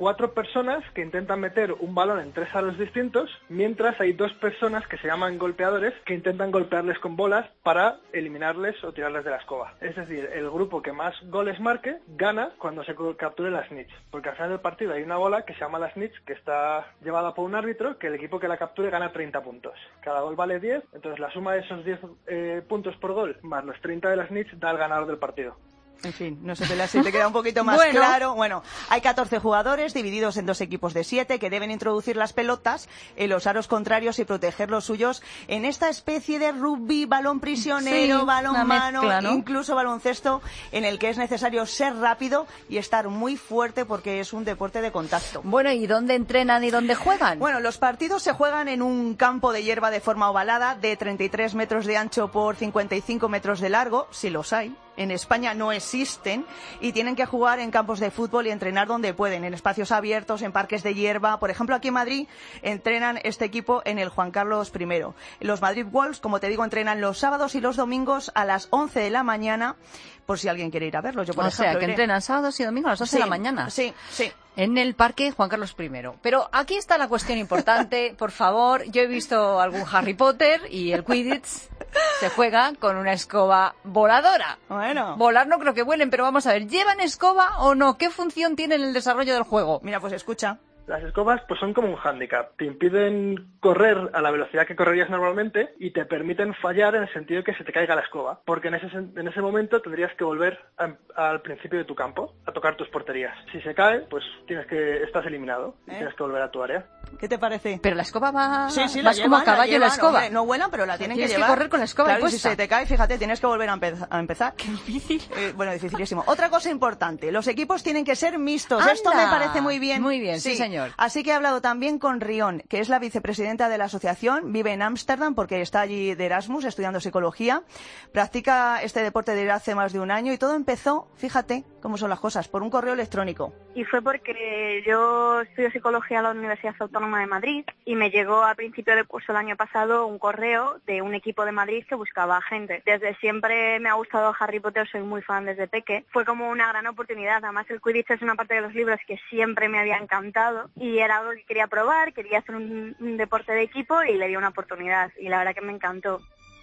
cuatro personas que intentan meter un balón en tres aros distintos, mientras hay dos personas que se llaman golpeadores que intentan golpearles con bolas para eliminarles o tirarles de la escoba. Es decir, el grupo que más goles marque gana cuando se capture la snitch, porque al final del partido hay una bola que se llama la snitch, que está llevada por un árbitro, que el equipo que la capture gana treinta puntos. Cada gol vale diez, entonces la suma de esos diez eh, puntos por gol más los treinta de la snitch da al ganador del partido. En fin, no sé si te queda un poquito más bueno. claro. Bueno, hay catorce jugadores divididos en dos equipos de siete que deben introducir las pelotas en los aros contrarios y proteger los suyos en esta especie de rugby, balón prisionero, sí, balón mano, mezcla, ¿no? Incluso baloncesto, en el que es necesario ser rápido y estar muy fuerte porque es un deporte de contacto. Bueno, ¿y dónde entrenan y dónde juegan? Bueno, los partidos se juegan en un campo de hierba de forma ovalada de treinta y tres metros de ancho por cincuenta y cinco metros de largo, si los hay. En España no existen y tienen que jugar en campos de fútbol y entrenar donde pueden, en espacios abiertos, en parques de hierba. Por ejemplo, aquí en Madrid entrenan este equipo en el Juan Carlos primero. Los Madrid Wolves, como te digo, entrenan los sábados y los domingos a las once de la mañana, por si alguien quiere ir a verlos. Yo, por o ejemplo, sea, que iré. entrenan sábados y domingos a las once sí, de la mañana. Sí, sí. En el parque Juan Carlos primero. Pero aquí está la cuestión importante, por favor. Yo he visto algún Harry Potter y el Quidditch se juega con una escoba voladora. Bueno. Volar no creo que vuelen, pero vamos a ver, ¿llevan escoba o no? ¿Qué función tiene en el desarrollo del juego? Mira, pues escucha. Las escobas pues son como un hándicap, te impiden correr a la velocidad que correrías normalmente y te permiten fallar en el sentido de que se te caiga la escoba, porque en ese, en ese momento tendrías que volver a, al principio de tu campo a tocar tus porterías. Si se cae, pues tienes que estás eliminado y ¿Eh? tienes que volver a tu área. ¿Qué te parece? Pero la escoba va, sí, sí, vas la como llevan, a caballo la, llevan, la escoba. Hombre, no vuelan, pero la tienen que tienes llevar. Tienes que correr con la escoba claro, puesta. Y si se te cae, fíjate, tienes que volver a, empe- a empezar. Qué difícil. Eh, bueno, dificilísimo. Otra cosa importante, los equipos tienen que ser mixtos. ¡Anda! Esto me parece muy bien. Muy bien, sí, sí señor. Así que he hablado también con Rion, que es la vicepresidenta de la asociación, vive en Ámsterdam porque está allí de Erasmus estudiando psicología, practica este deporte desde hace más de un año y todo empezó, fíjate cómo son las cosas, por un correo electrónico. Y fue porque yo estudio psicología en la Universidad Autónoma de Madrid y me llegó a principio de curso el año pasado un correo de un equipo de Madrid que buscaba gente. Desde siempre me ha gustado Harry Potter, soy muy fan desde peque. Fue como una gran oportunidad, además el Quidditch es una parte de los libros que siempre me había encantado y era algo que quería probar, quería hacer un, un deporte de equipo y le di una oportunidad y la verdad que me encantó.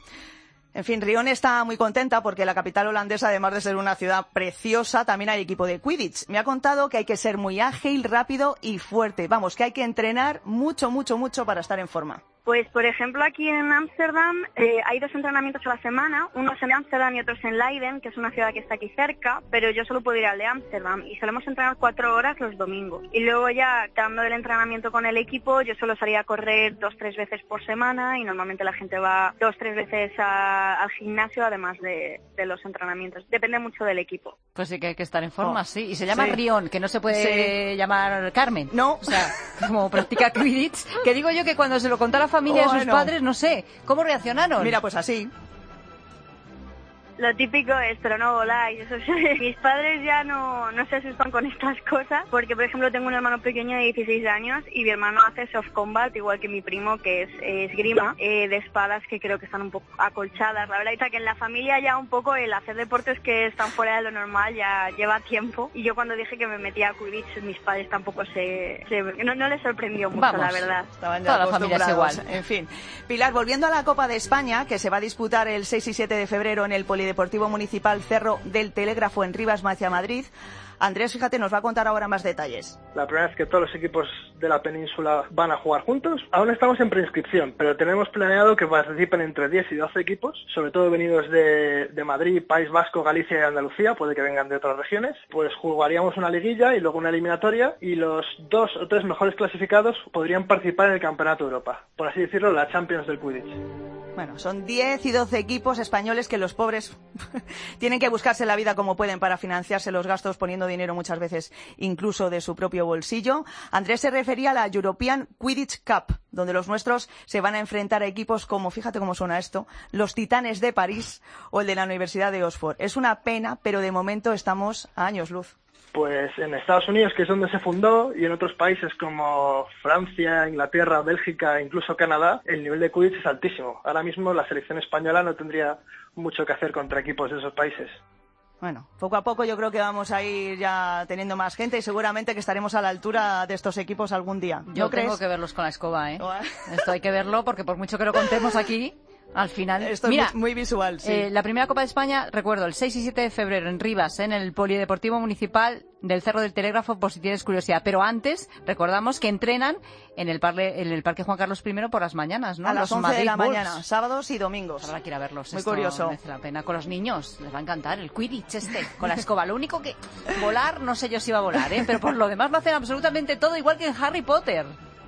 En fin, Rion está muy contenta porque la capital holandesa, además de ser una ciudad preciosa, también hay equipo de Quidditch. Me ha contado que hay que ser muy ágil, rápido y fuerte. Vamos, que hay que entrenar mucho, mucho, mucho para estar en forma. Pues, por ejemplo, aquí en Ámsterdam eh, hay dos entrenamientos a la semana, unos en Ámsterdam y otros en Leiden, que es una ciudad que está aquí cerca, pero yo solo puedo ir al de Ámsterdam y solemos entrenar cuatro horas los domingos. Y luego ya, dando el entrenamiento con el equipo, yo solo salía a correr dos, tres veces por semana y normalmente la gente va dos, tres veces a, al gimnasio, además de, de los entrenamientos. Depende mucho del equipo. Pues sí que hay que estar en forma, oh. sí. Y se llama sí. Rion, que no se puede sí. llamar Carmen. No. O sea, como practica Quidditch, que digo yo que cuando se lo contó a la familia oh, de sus no. padres, no sé, ¿cómo reaccionaron? Mira, pues así. Lo típico es, pero no voláis. Eso es, mis padres ya no, no se asustan con estas cosas, porque por ejemplo tengo un hermano pequeño de dieciséis años y mi hermano hace soft combat, igual que mi primo, que es esgrima, eh, de espadas que creo que están un poco acolchadas. La verdad es que en la familia ya un poco el hacer deportes que están fuera de lo normal ya lleva tiempo, y yo cuando dije que me metía a Quidditch, mis padres tampoco se... se no, no les sorprendió mucho, Vamos, la verdad. Estaban ya toda la familia es igual. En fin. Pilar, volviendo a la Copa de España, que se va a disputar el seis y siete de febrero en el Polideportivo Deportivo Municipal Cerro del Telégrafo en Rivas, Murcia, Madrid. Andrés, fíjate, nos va a contar ahora más detalles. La primera vez que todos los equipos de la península van a jugar juntos. Aún estamos en preinscripción, pero tenemos planeado que participen entre diez y doce equipos, sobre todo venidos de, de Madrid, País Vasco, Galicia y Andalucía, puede que vengan de otras regiones. Pues jugaríamos una liguilla y luego una eliminatoria, y los dos o tres mejores clasificados podrían participar en el Campeonato de Europa, por así decirlo, la Champions del Quidditch. Bueno, son diez y doce equipos españoles que los pobres tienen que buscarse la vida como pueden para financiarse los gastos, poniendo dinero muchas veces incluso de su propio bolsillo. Andrés se refería a la European Quidditch Cup, donde los nuestros se van a enfrentar a equipos como, fíjate cómo suena esto, los Titanes de París o el de la Universidad de Oxford. Es una pena, pero de momento estamos a años luz. Pues en Estados Unidos, que es donde se fundó, y en otros países como Francia, Inglaterra, Bélgica e incluso Canadá, el nivel de Quidditch es altísimo. Ahora mismo la selección española no tendría mucho que hacer contra equipos de esos países. Bueno, poco a poco yo creo que vamos a ir ya teniendo más gente y seguramente que estaremos a la altura de estos equipos algún día. ¿No Yo crees? tengo que verlos con la escoba, ¿eh? Esto hay que verlo porque por mucho que lo contemos aquí, al final... Esto Mira, es muy visual, sí. eh, la primera Copa de España, recuerdo, el seis y siete de febrero en Rivas, en el Polideportivo Municipal del Cerro del Telégrafo, por si tienes curiosidad. Pero antes, recordamos que entrenan en el, parle, en el Parque Juan Carlos primero por las mañanas, ¿no? A las Los once Madrid de la Bulls. mañana, sábados y domingos. Habrá que ir a verlos. Muy Esto curioso. merece la pena. Con los niños, les va a encantar. El Quidditch este, con la escoba. Lo único que... Volar, no sé yo si va a volar, ¿eh? Pero por lo demás lo hacen absolutamente todo igual que en Harry Potter.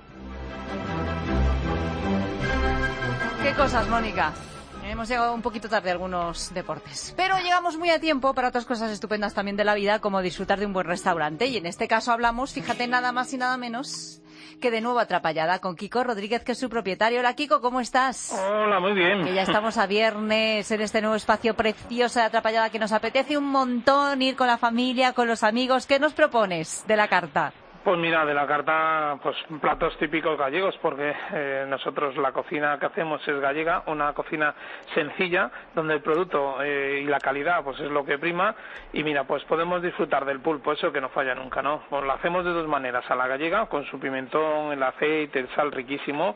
¿Qué cosas, Mónica? Hemos llegado un poquito tarde a algunos deportes. Pero llegamos muy a tiempo para otras cosas estupendas también de la vida, como disfrutar de un buen restaurante. Y en este caso hablamos, fíjate, nada más y nada menos que de nuevo Atrapallada con Kiko Rodríguez, que es su propietario. Hola, Kiko, ¿cómo estás? Hola, muy bien. Que ya estamos a viernes en este nuevo espacio precioso de Atrapallada que nos apetece un montón ir con la familia, con los amigos. ¿Qué nos propones de la carta? Pues mira, de la carta, pues platos típicos gallegos, porque eh, nosotros la cocina que hacemos es gallega, una cocina sencilla, donde el producto eh, y la calidad pues es lo que prima, y mira, pues podemos disfrutar del pulpo, eso que no falla nunca, ¿no? Pues lo hacemos de dos maneras, a la gallega, con su pimentón, el aceite, el sal riquísimo,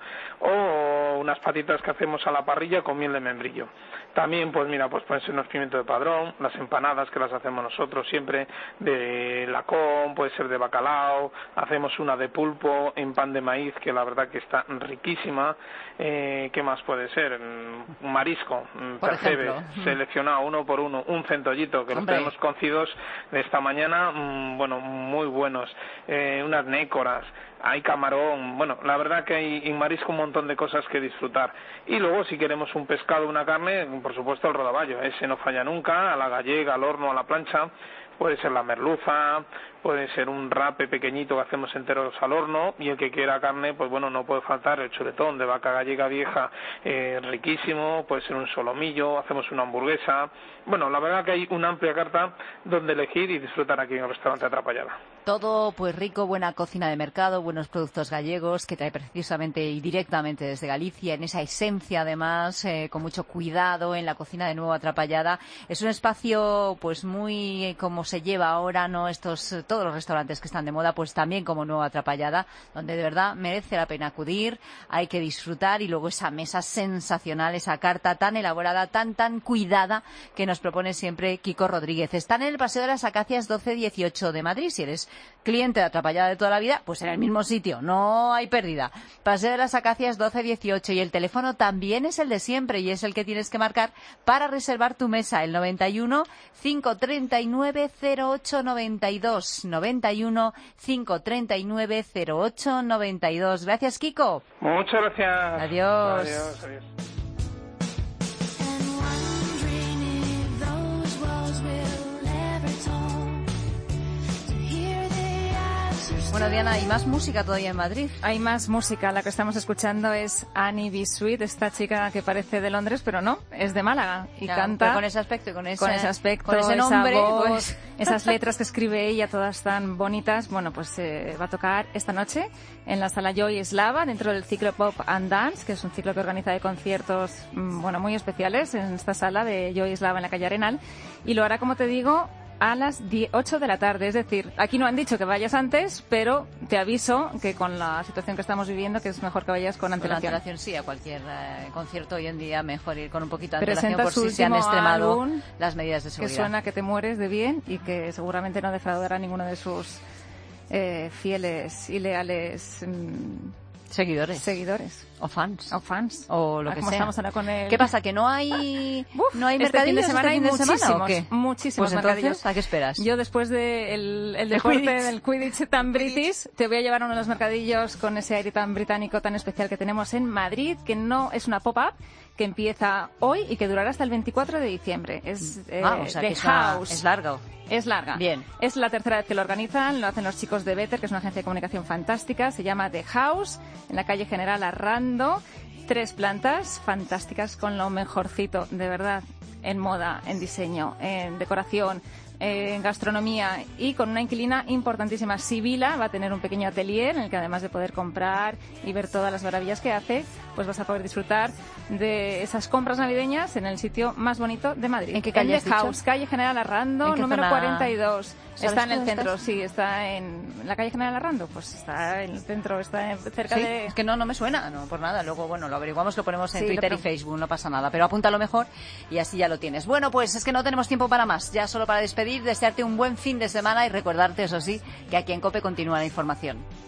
o unas patitas que hacemos a la parrilla con miel de membrillo. También, pues mira, pues pueden ser unos pimientos de padrón, las empanadas que las hacemos nosotros siempre de lacón, puede ser de bacalao, hacemos una de pulpo en pan de maíz que la verdad que está riquísima. Eh, ¿Qué más puede ser? Un marisco, por percebe, ejemplo, seleccionado uno por uno, un centollito que los Hombre. tenemos cocidos de esta mañana, mmm, bueno, muy buenos, eh, unas nécoras. Hay camarón, bueno, la verdad que hay en marisco un montón de cosas que disfrutar. Y luego, si queremos un pescado, una carne, por supuesto el rodaballo, ese no falla nunca, a la gallega, al horno, a la plancha. Puede ser la merluza, puede ser un rape pequeñito que hacemos enteros al horno, y el que quiera carne, pues bueno, no puede faltar el chuletón de vaca gallega vieja, eh, riquísimo, puede ser un solomillo, hacemos una hamburguesa. Bueno, la verdad que hay una amplia carta donde elegir y disfrutar aquí en el restaurante Atrapallada. Todo pues rico, buena cocina de mercado, buenos productos gallegos que trae precisamente y directamente desde Galicia, en esa esencia además, eh, con mucho cuidado en la cocina de nuevo Atrapallada. Es un espacio pues muy eh, como se lleva ahora, ¿no? Estos eh, todos los restaurantes que están de moda, pues también como nuevo Atrapallada, donde de verdad merece la pena acudir, hay que disfrutar, y luego esa mesa sensacional, esa carta tan elaborada, tan tan cuidada que nos propone siempre Kiko Rodríguez. Están en el Paseo de las Acacias doce dieciocho de Madrid. Si eres cliente de Atrapallada de toda la vida, pues en el mismo sitio, no hay pérdida. Paseo de las Acacias doce dieciocho, y el teléfono también es el de siempre y es el que tienes que marcar para reservar tu mesa, el noventa y uno, cinco treinta y nueve, cero ocho noventa y dos, noventa y uno, cinco treinta y nueve, cero ocho noventa y dos. Gracias, Kiko. Muchas gracias. Adiós. Adiós, adiós. Bueno, Diana, hay más música todavía en Madrid. Hay más música. La que estamos escuchando es Annie B. Sweet, esta chica que parece de Londres, pero no, es de Málaga. Y Ya, canta... pero con ese aspecto y con ese, con ese aspecto, con ese nombre, esa voz, pues... esas letras que escribe ella, todas tan bonitas. Bueno, pues eh, va a tocar esta noche en la sala Joy Eslava, dentro del ciclo Pop and Dance, que es un ciclo que organiza de conciertos, mmm, bueno, muy especiales en esta sala de Joy Eslava en la calle Arenal. Y lo hará, como te digo, a las ocho de la tarde. Es decir, aquí no han dicho que vayas antes, pero te aviso que con la situación que estamos viviendo, que es mejor que vayas con antelación. Con antelación, sí, a cualquier eh, concierto hoy en día mejor ir con un poquito de Presenta antelación por su si se han último extremado álbum, las medidas de seguridad. Que suena que te mueres de bien y que seguramente no defraudará a ninguno de sus eh, fieles y leales mmm, seguidores. Seguidores. O fans. O fans. O lo ah, que como sea. Estamos ahora con el... ¿Qué pasa? ¿Que no hay, Uf, no hay este fin de mercadillos semana? este fin Hay de semana, muchísimos, ¿o qué? muchísimos Pues entonces, mercadillos. ¿a qué esperas? Yo, después del de el De deporte Quidditch. del Quidditch tan british, te voy a llevar a uno de los mercadillos con ese aire tan británico, tan especial que tenemos en Madrid, que no es una pop-up, que empieza hoy y que durará hasta el veinticuatro de diciembre. Es eh, ah, o sea, The que es, una- House. es largo. Es larga. Bien. Es la tercera vez que lo organizan, lo hacen los chicos de Better, que es una agencia de comunicación fantástica, se llama The House, en la calle General Arrando, tres plantas fantásticas con lo mejorcito, de verdad, en moda, en diseño, en decoración, eh, gastronomía y con una inquilina importantísima. Sibila va a tener un pequeño atelier en el que además de poder comprar y ver todas las maravillas que hace, pues vas a poder disfrutar de esas compras navideñas en el sitio más bonito de Madrid. ¿En qué calle en has The dicho? House, calle General Arrando, número zona? cuarenta y dos. Está en el dónde centro, estás? sí, está en la calle General Arrando, pues está en el centro, está en- cerca Sí, de... es que no, no me suena, no, por nada. Luego, bueno, lo averiguamos, lo ponemos en Sí, Twitter lo y Facebook, no pasa nada. Pero apúntalo mejor y así ya lo tienes. Bueno, pues es que no tenemos tiempo para más. Ya solo para despedir, desearte un buen fin de semana y recordarte, eso sí, que aquí en COPE continúa la información.